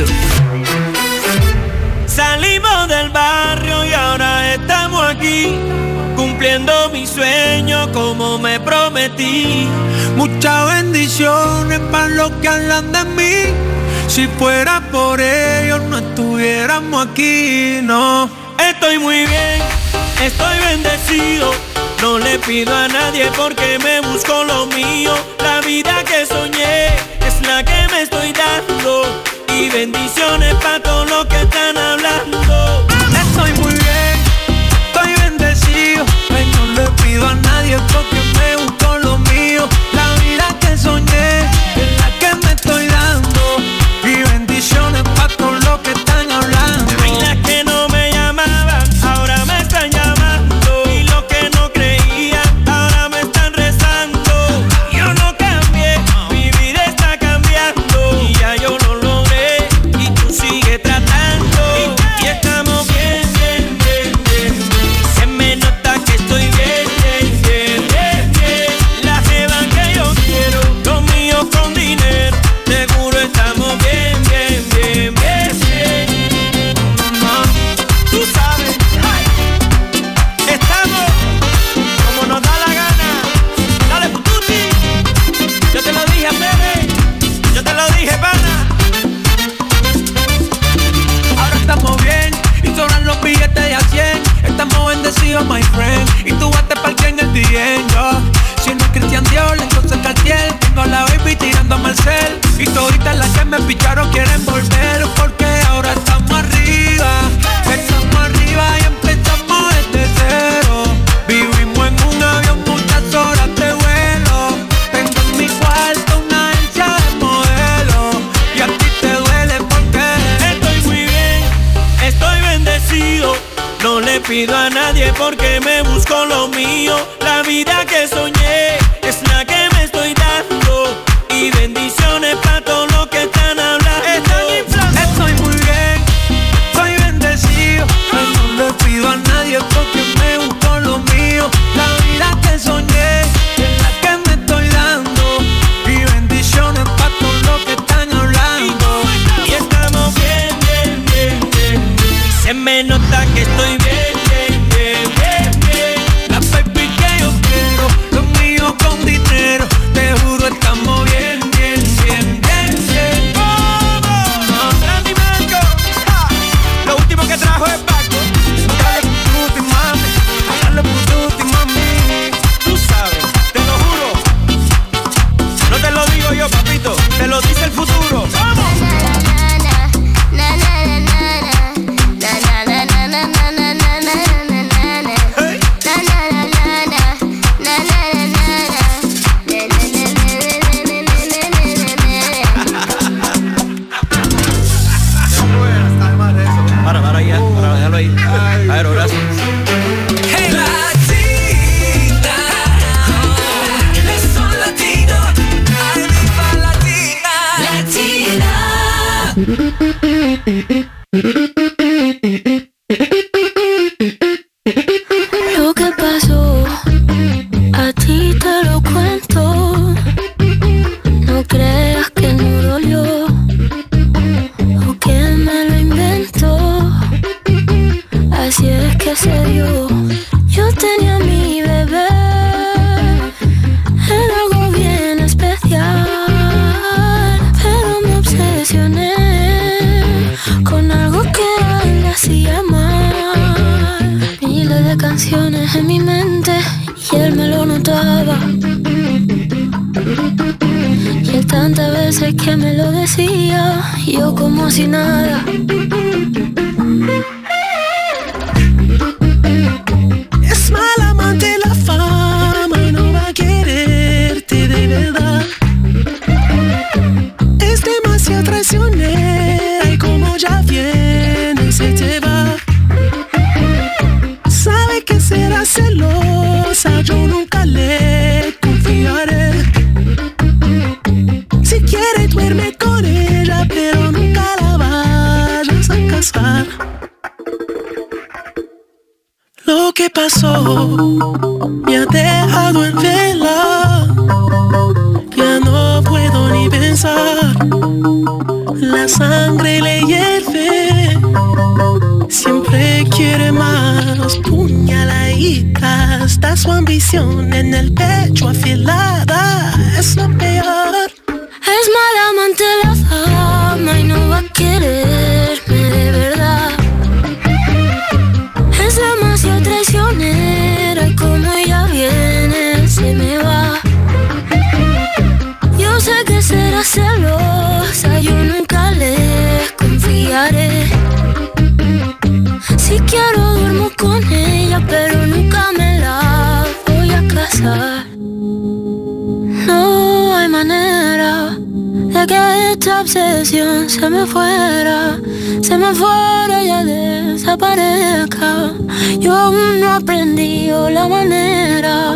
Speaker 3: Salimos del barrio y ahora estamos aquí, cumpliendo mi sueño como me prometí.
Speaker 6: Muchas bendiciones para los que hablan de mí. Si fuera por ellos no estuviéramos aquí, no.
Speaker 3: Estoy muy bien, estoy bendecido. No le pido a nadie porque me busco lo mío. La vida que soñé es la que me estoy dando. Y bendiciones para todos los que están hablando.
Speaker 6: Estoy muy bien, estoy bendecido. Ay, no le pido a nadie porque me busco lo mío. La vida que soñé es la que me estoy dando. Y bendiciones para todos los que están hablando. you're my friend. Y tú vas te parqué en el D M, yo. Si no es Christian Dior, entonces Cartier. Tengo la baby tirando a Marcel. Y toditas las que me picharon quieren volver. Porque ahora estamos arriba. Estamos arriba y empezamos desde cero. Vivimos en un avión muchas horas de vuelo. Tengo en mi cuarto una agencia de modelo. Y a ti te duele porque estoy muy bien, estoy bendecido. No le pido a nadie porque me busco lo mío. La vida que soñé es la que me estoy dando. Y bendiciones para todo lo que están hablando. Estoy muy bien, soy bendecido. No le pido a nadie porque me busco lo mío. La vida que soñé es la que me estoy dando. Y bendiciones para todo lo que están hablando. Y estamos bien, bien, bien, bien, bien. Se me nota que estoy bien, bien, bien, bien, bien. La baby que yo quiero, lo mío con dinero. Te juro estamos bien, bien, bien, bien, bien. ¡Vamos! Randy Marco, ja. Lo último que trajo es Paco. Dale pututi, mami. Dale pututi, mami. Tú sabes, te lo juro. No te lo digo yo, papito. Te lo dice el futuro. ¡Vamos! Para, para ya, para, déjalo ahí. A ver, gracias.
Speaker 4: Hey, Latina, eso latino, arriba Latina,
Speaker 2: Lo que pasó, a ti te lo cuento. No creas que no dolió o que me lo inventó. Así es que se dio. Yo tenía mi bebé, era algo bien especial, pero me obsesioné con algo que a él le hacía mal. Miles de canciones en mi mente y él me lo notaba. Y él tantas veces que me lo decía, yo como si nada.
Speaker 6: Es mal amante la fama y no va a quererte de verdad. Es demasiado traicionera y como ya viene se te va. Sabe que será celosa, yo nunca le confiaré. Si quiere duerme con ella, pero nunca la vayas a casar. Lo que pasó me ha dejado en vela. Ya no puedo ni pensar. La sangre le hierve. Siempre quiere más. Puñaladita. Está su ambición en el pecho afilada. Es lo peor.
Speaker 2: Es mala amante la fama y no va a quererme de verdad. Es demasiado traicionera y como ella viene se me va. Yo sé que será celosa, yo nunca le confiaré. Si quiero duermo con ella, pero nunca me la voy a casar. No hay manera de que esta obsesión se me fuera, se me fuera y ya desaparezca. Yo aún no he aprendido la manera.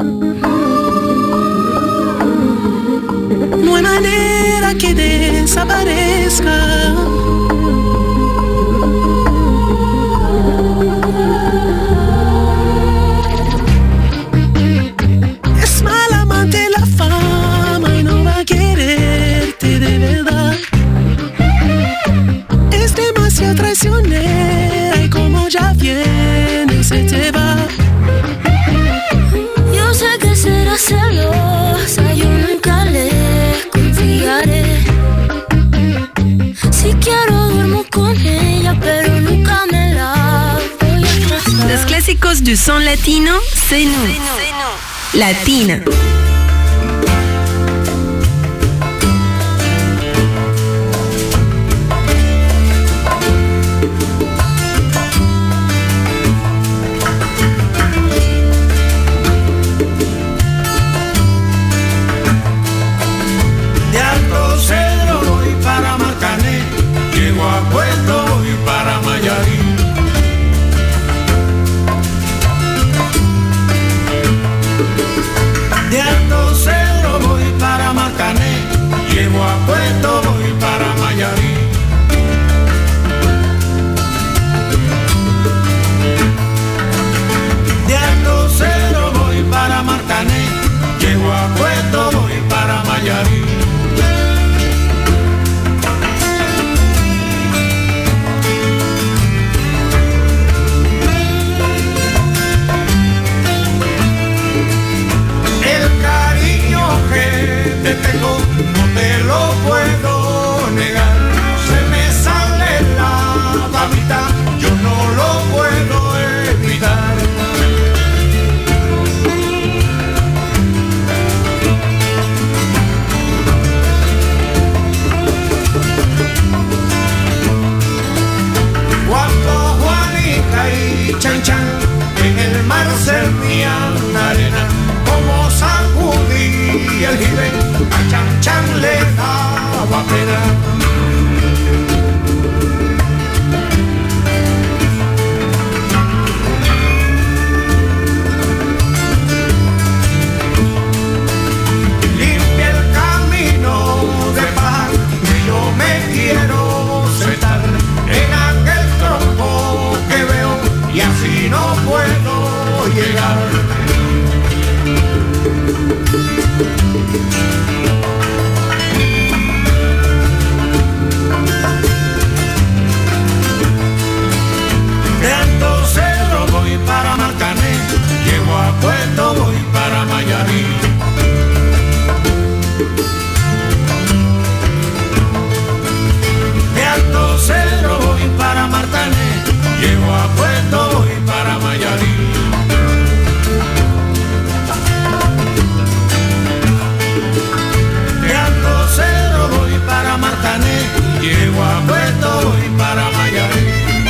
Speaker 6: No hay manera que desaparezca. Es mal amante la fama y no va a quererte de verdad. Es demasiado traicionera y como ya viene se te va.
Speaker 2: Yo sé que será celosa, yo nunca le confiaré. Si quiero duermo con ella, pero nunca me la voy a casar.
Speaker 8: Los clásicos boss du son latino, c'est nous. Latina.
Speaker 7: De Alto Cedro voy para Marcané, llego a Puerto voy para Mayarí. De Alto Cedro voy para Marcané, llego a Puerto voy para Mayarí. De Alto Cedro voy para Marcané, llego a Puerto voy para Mayarí. El cariño que te tengo no te lo puedo negar. Se me sale la babita, yo no lo puedo evitar. Cuando Juanica y Chan Chan en el mar servían arena, como sacudí el jibe, a Chan Chan le daba pena. Limpia el camino de paz, que yo me quiero sentar en aquel tronco que veo y así no puedo llegar. De Alto Cedro voy para Marcané, llego a Puerto voy para Mayarí. De Alto Cedro voy para Marcané, llego a Puerto voy para Mayarí. De Alto Cedro voy para Marcané, llego a Puerto voy para Mayarí.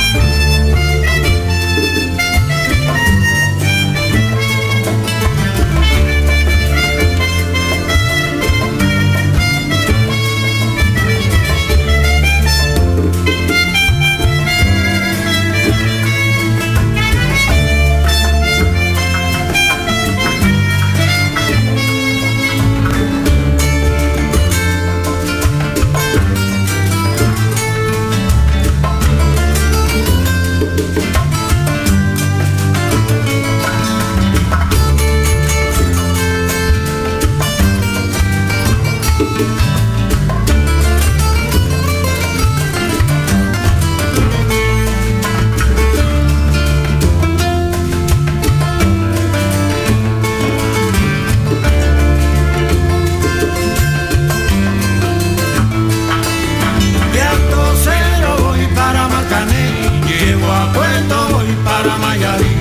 Speaker 7: De Alto Cedro voy para Marcané, llego a Puerto voy para Mayarí.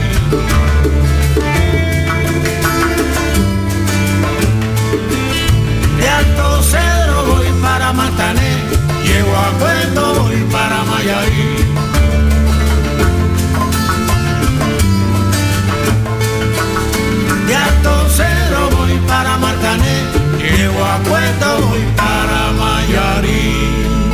Speaker 7: De Alto Cedro voy para Marcané, llego a Puerto voy para Mayarí. De Alto Cedro voy para Marcané, llego a Puerto voy para Mayarí.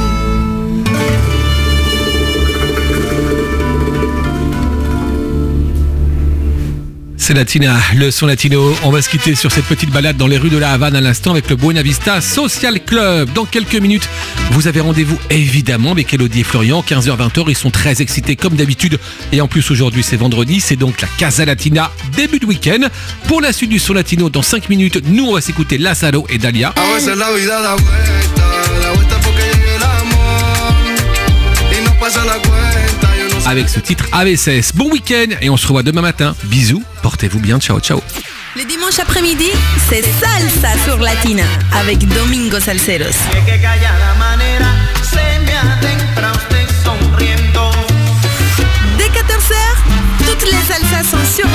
Speaker 5: C'est Latina, le son latino. On va se quitter sur cette petite balade dans les rues de la Havane à l'instant avec le Buena Vista Social Club. Dans quelques minutes, vous avez rendez-vous évidemment avec Elodie et Florian, quinze heures vingt heures. Ils sont très excités comme d'habitude. Et en plus, aujourd'hui, c'est vendredi. C'est donc la Casa Latina, début de week-end. Pour la suite du son latino, dans cinq minutes, nous, on va s'écouter Lazaro et Dalia. Avec ce titre A V C S. Bon week-end et on se revoit demain matin. Bisous, portez-vous bien, ciao ciao.
Speaker 8: Le dimanche après-midi, c'est salsa sur Latina avec Domingo Salceros. Dès quatorze heures, toutes les salsas sont sur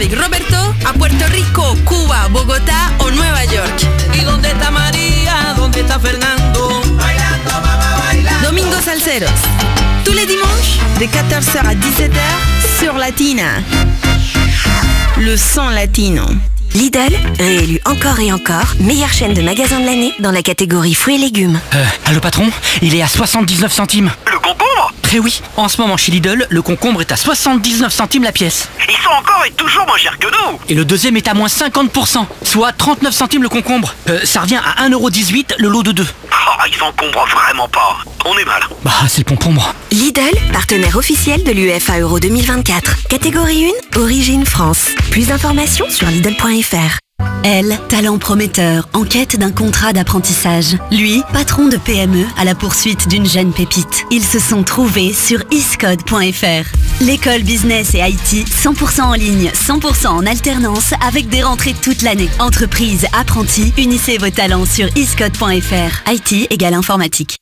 Speaker 8: avec Roberto à Puerto Rico, Cuba, Bogotá ou Nueva York.
Speaker 3: ¿Y dónde está María? ¿Dónde está Fernando? Bailando, mamá, bailando.
Speaker 8: Domingo Salseros. Tous les dimanches, de quatorze heures à dix-sept heures, sur Latina. Le son latino.
Speaker 9: Lidl, réélu encore et encore, meilleure chaîne de magasins de l'année dans la catégorie fruits et légumes.
Speaker 11: Euh, allô patron, il est à soixante-dix-neuf centimes.
Speaker 12: Le concombre ?
Speaker 11: Eh oui, en ce moment chez Lidl, le concombre est à soixante-dix-neuf centimes la pièce.
Speaker 12: Ils sont encore et toujours moins chers que nous.
Speaker 11: Et le deuxième est à moins cinquante pour cent, soit trente-neuf centimes le concombre. Euh, ça revient à un euro dix-huit le lot de deux.
Speaker 12: Oh, ils encombrent vraiment pas. On est mal.
Speaker 11: Bah, c'est le concombre.
Speaker 9: Lidl, partenaire officiel de l'U E F A Euro deux mille vingt-quatre. Catégorie un, origine France. Plus d'informations sur Lidl point F R.
Speaker 14: Elle, talent prometteur, en quête d'un contrat d'apprentissage. Lui, patron de P M E à la poursuite d'une jeune pépite. Ils se sont trouvés sur iscode point F R. L'école business et I T, cent pour cent en ligne, cent pour cent en alternance, avec des rentrées toute l'année. Entreprise, apprentis, unissez vos talents sur iscode point F R. I T égale informatique.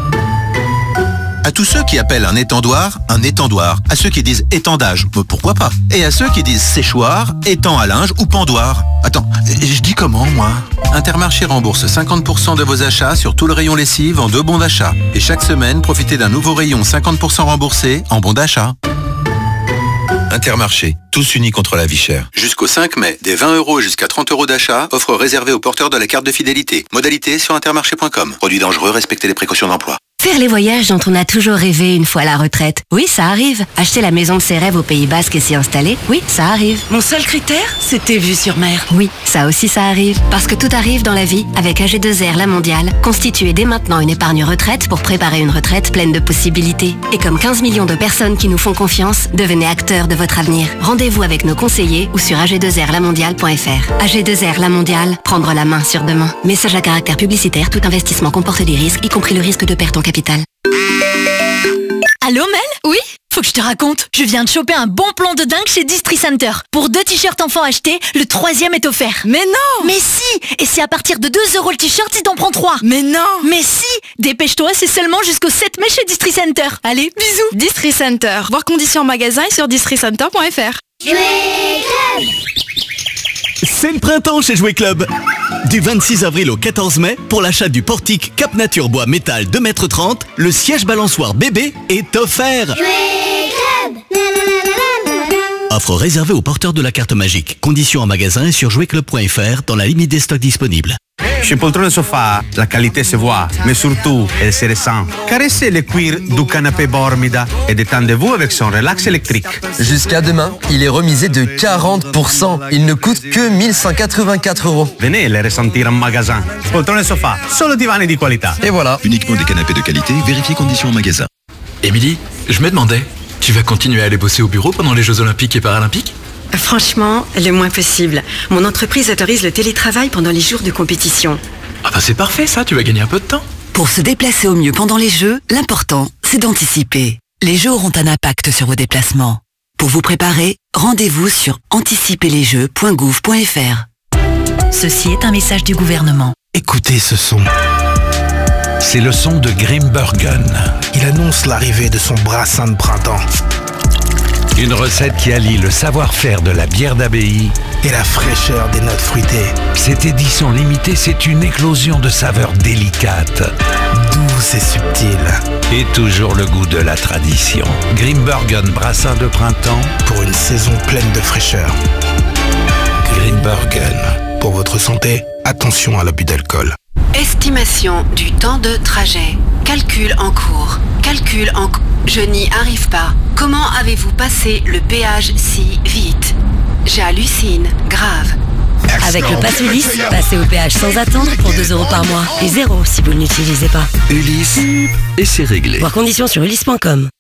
Speaker 13: À tous ceux qui appellent un étendoir, un étendoir. À ceux qui disent étendage, bah, pourquoi pas. Et à ceux qui disent séchoir, étang à linge ou pendoir. Attends, je dis comment, moi ? Intermarché rembourse cinquante pour cent de vos achats sur tout le rayon lessive en deux bons d'achat. Et chaque semaine, profitez d'un nouveau rayon cinquante pour cent remboursé en bons d'achat. Intermarché, tous unis contre la vie chère. Jusqu'au cinq mai, des vingt euros jusqu'à trente euros d'achat, offre réservée aux porteurs de la carte de fidélité. Modalité sur intermarché point com. Produit dangereux, respectez les précautions d'emploi.
Speaker 9: Faire les voyages dont on a toujours rêvé une fois à la retraite. Oui, ça arrive. Acheter la maison de ses rêves au Pays Basque et s'y installer. Oui, ça arrive.
Speaker 8: Mon seul critère, c'était vue sur mer.
Speaker 9: Oui, ça aussi ça arrive. Parce que tout arrive dans la vie avec A G deux R La Mondiale. Constituez dès maintenant une épargne retraite pour préparer une retraite pleine de possibilités. Et comme quinze millions de personnes qui nous font confiance, devenez acteurs de votre avenir. Rendez-vous avec nos conseillers ou sur A G deux R la mondiale point F R. A G deux R La Mondiale, prendre la main sur demain. Message à caractère publicitaire, tout investissement comporte des risques, y compris le risque de perte en capital.
Speaker 15: Allô Mel ? Oui ? Faut que je te raconte. Je viens de choper un bon plan de dingue chez Distri Center. Pour deux t-shirts enfants achetés, le troisième est offert.
Speaker 8: Mais non !
Speaker 15: Mais si ! Et c'est à partir de deux euros le t-shirt si t'en prends trois.
Speaker 8: Mais non !
Speaker 15: Mais si ! Dépêche-toi, c'est seulement jusqu'au sept mai chez Distri Center. Allez, bisous.
Speaker 8: Distri Center. Voir conditions en magasin et sur distri center point F R.
Speaker 16: C'est le printemps chez Jouet Club. Du vingt-six avril au quatorze mai, pour l'achat du portique Cap Nature Bois Métal deux mètres trente, le siège balançoire bébé est offert. Offre réservée aux porteurs de la carte magique. Conditions en magasin et sur jouet club point F R dans la limite des stocks disponibles.
Speaker 27: Chez Poltrone Sofa, la qualité se voit, mais surtout, elle se ressent. Caressez le cuir du canapé Bormida et détendez-vous avec son relax électrique.
Speaker 28: Jusqu'à demain, il est remisé de quarante pour cent. Il ne coûte que mille cent quatre-vingt-quatre euros.
Speaker 27: Venez le ressentir en magasin. Poltrone Sofa, solo divani di qualità.
Speaker 28: Et voilà.
Speaker 29: Uniquement des canapés de qualité, vérifiez conditions en magasin.
Speaker 30: Émilie, je me demandais, tu vas continuer à aller bosser au bureau pendant les Jeux Olympiques et Paralympiques ?
Speaker 31: Franchement, le moins possible. Mon entreprise autorise le télétravail pendant les jours de compétition.
Speaker 30: Ah bah c'est parfait ça, tu vas gagner un peu de temps.
Speaker 32: Pour se déplacer au mieux pendant les Jeux, l'important, c'est d'anticiper. Les Jeux auront un impact sur vos déplacements. Pour vous préparer, rendez-vous sur anticiper les jeux point gouv point F R.
Speaker 14: Ceci est un message du gouvernement.
Speaker 20: Écoutez ce son. C'est le son de Grimbergen. Il annonce l'arrivée de son brassin de printemps.
Speaker 19: Une recette qui allie le savoir-faire de la bière d'abbaye
Speaker 20: et la fraîcheur des notes fruitées.
Speaker 19: Cette édition limitée, c'est une éclosion de saveurs délicates,
Speaker 20: douces et subtiles.
Speaker 19: Et toujours le goût de la tradition. Grimbergen brassin de printemps
Speaker 20: pour une saison pleine de fraîcheur. Grimbergen. Pour votre santé, attention à l'abus d'alcool.
Speaker 31: Estimation du temps de trajet. Calcul en cours. Calcul en cours. Je n'y arrive pas. Comment avez-vous passé le péage si vite ? J'hallucine. Grave.
Speaker 9: Avec le pass Ulysse, passez au péage sans attendre pour deux euros par mois. Et zéro si vous ne l'utilisez pas.
Speaker 10: Ulysse, et c'est réglé.
Speaker 9: Voir conditions sur ulysse point com.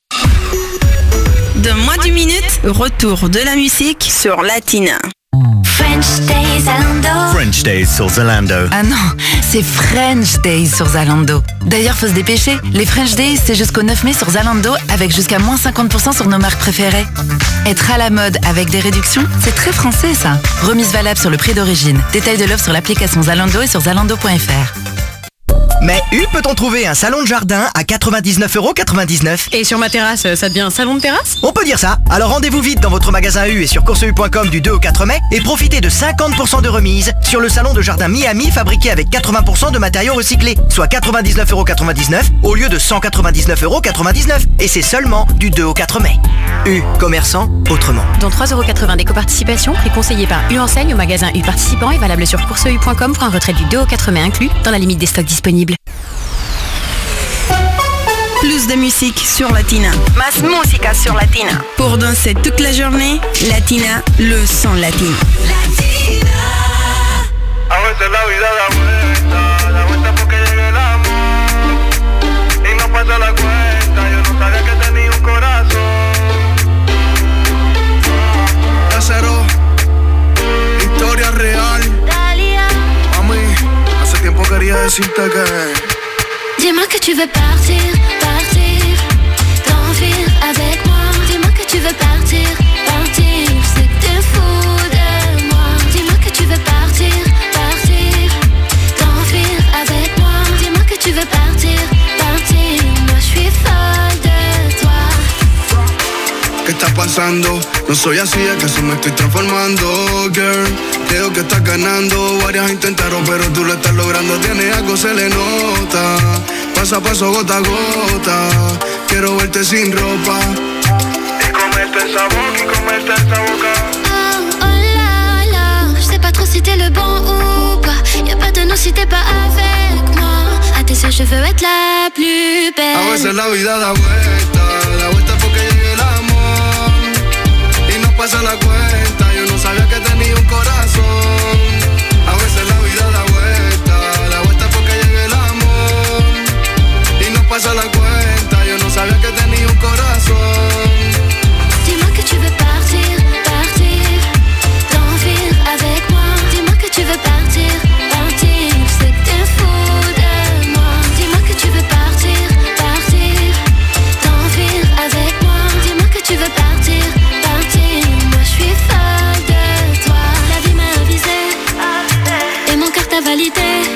Speaker 8: De moins d'une minute, retour de la musique sur Latina.
Speaker 2: French Days Zalando.
Speaker 33: French Days sur Zalando.
Speaker 24: Ah non, c'est French Days sur Zalando. D'ailleurs, faut se dépêcher. Les French Days, c'est jusqu'au neuf mai sur Zalando avec jusqu'à moins cinquante pour cent sur nos marques préférées. Être à la mode avec des réductions, c'est très français ça. Remise valable sur le prix d'origine. Détail de l'offre sur l'application Zalando et sur zalando point F R.
Speaker 1: Mais où peut-on trouver un salon de jardin à quatre-vingt-dix-neuf euros quatre-vingt-dix-neuf?
Speaker 4: Et sur ma terrasse, ça devient un salon de terrasse?
Speaker 1: On peut dire ça. Alors rendez-vous vite dans votre magasin U et sur course u point com du deux au quatre mai et profitez de cinquante pour cent de remise sur le salon de jardin Miami fabriqué avec quatre-vingts pour cent de matériaux recyclés, soit quatre-vingt-dix-neuf euros quatre-vingt-dix-neuf au lieu de cent quatre-vingt-dix-neuf euros quatre-vingt-dix-neuf. Et c'est seulement du deux au quatre mai. U, commerçant autrement.
Speaker 4: Dont trois euros quatre-vingts d'éco-participation, prix conseillé par U Enseigne au magasin U participant et valable sur course u point com pour un retrait du deux au quatre mai inclus dans la limite des stocks disponibles.
Speaker 8: Plus de musique sur Latina. Más música sur Latina. Pour danser toute la journée, Latina, le son latino. Latina.
Speaker 5: A veces la vida da vuelta, da vuelta porque llega el amor. Y no pasa la cuenta, yo no sabía que tenía un corazón. Cero, historia real. Mami, hace tiempo quería decirte que...
Speaker 2: Dis-moi que tu veux partir, partir, t'enfuir avec moi. Dis-moi que tu veux partir, partir, je sais que t'es fou de moi. Dis-moi que tu veux partir, partir, t'enfuir avec moi. Dis-moi que tu veux partir, partir, moi je suis folle de toi.
Speaker 5: ¿Qué está pasando? No soy así, es que se me estoy transformando, girl. Creo que estás ganando, varias intentaron, pero tú lo estás logrando. Tiene algo, se le nota, paso a paso, gota a gota. Quiero verte sin ropa y comerte esa boca, y comerte esa boca.
Speaker 2: Oh, oh là là, je sais pas trop si t'es le bon ou pas. Y'a pas de nous si t'es pas avec moi. À tes yeux, je veux être la plus belle.
Speaker 5: A veces la vida da vuelta, da vuelta porque llega el amor. Y no pasa la cuenta, yo no sabía que tenía un corazón. A veces la vida da vuelta, da vuelta porque llega el amor. Y no pasa la cuenta, yo no sabía que tenía un corazón.
Speaker 2: Dis-moi que tu veux partir, partir, t'enfuir avec moi. Dis-moi que tu veux partir, partir, je sais que t'es fou de moi. Dis-moi que tu veux partir, partir, t'enfuir avec moi. Dis-moi que tu veux partir, partir, moi je suis folle de toi. La vie m'a avisé, et mon cœur t'a validé.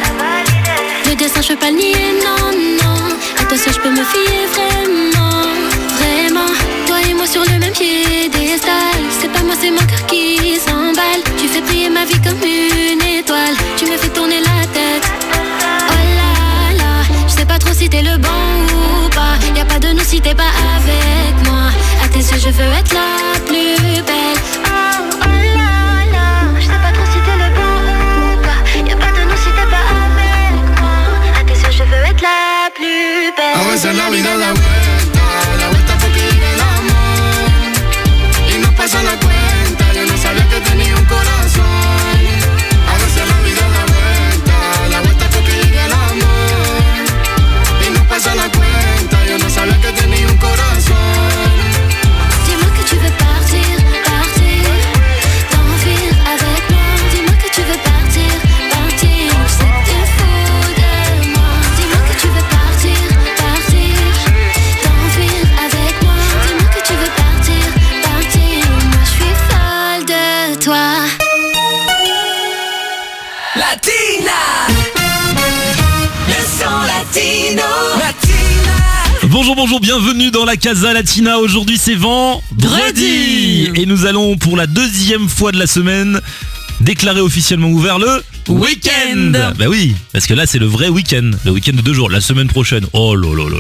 Speaker 2: Le destin je peux pas le nier, non, non. À toi seul je peux me fier vraiment, vraiment. Toi et moi sur le même piédestal. C'est pas moi, c'est mon cœur qui s'emballe. Tu fais briller ma vie comme une étoile. Tu me fais tourner la tête. Oh là là, je sais pas trop si t'es le bon ou pas. Y'a pas de nous si t'es pas avec moi. À tes yeux je veux être la plus belle. Oh, oh là là, je sais pas trop si t'es le bon ou pas. Y'a pas de nous si t'es pas avec moi. À tes yeux je veux être la plus belle.
Speaker 5: A veces la vida da vuelta, da vuelta porque llega el amor. Y no pasa la cuenta, yo no sabía que tenía un corazón. A veces la vida da vuelta, da vuelta porque llega el amor. Y no pasa la cuenta, yo no sabía que tenía un corazón.
Speaker 2: Dis-moi que tu veux partir, partir, t'enfuir avec moi. Dis-moi que tu veux partir, partir, je sais que t'es fou de moi. Dis-moi que tu veux partir, partir, t'enfuir avec moi. Dis-moi que tu veux partir, partir, moi je suis folle de toi.
Speaker 3: Latina, le son latino.
Speaker 6: Bonjour, bonjour, bienvenue dans la Casa Latina. Aujourd'hui c'est vendredi et nous allons pour la deuxième fois de la semaine déclarer officiellement ouvert le
Speaker 11: week-end.
Speaker 6: Bah oui, parce que là c'est le vrai week-end, le week-end de deux jours, la semaine prochaine. Oh là là là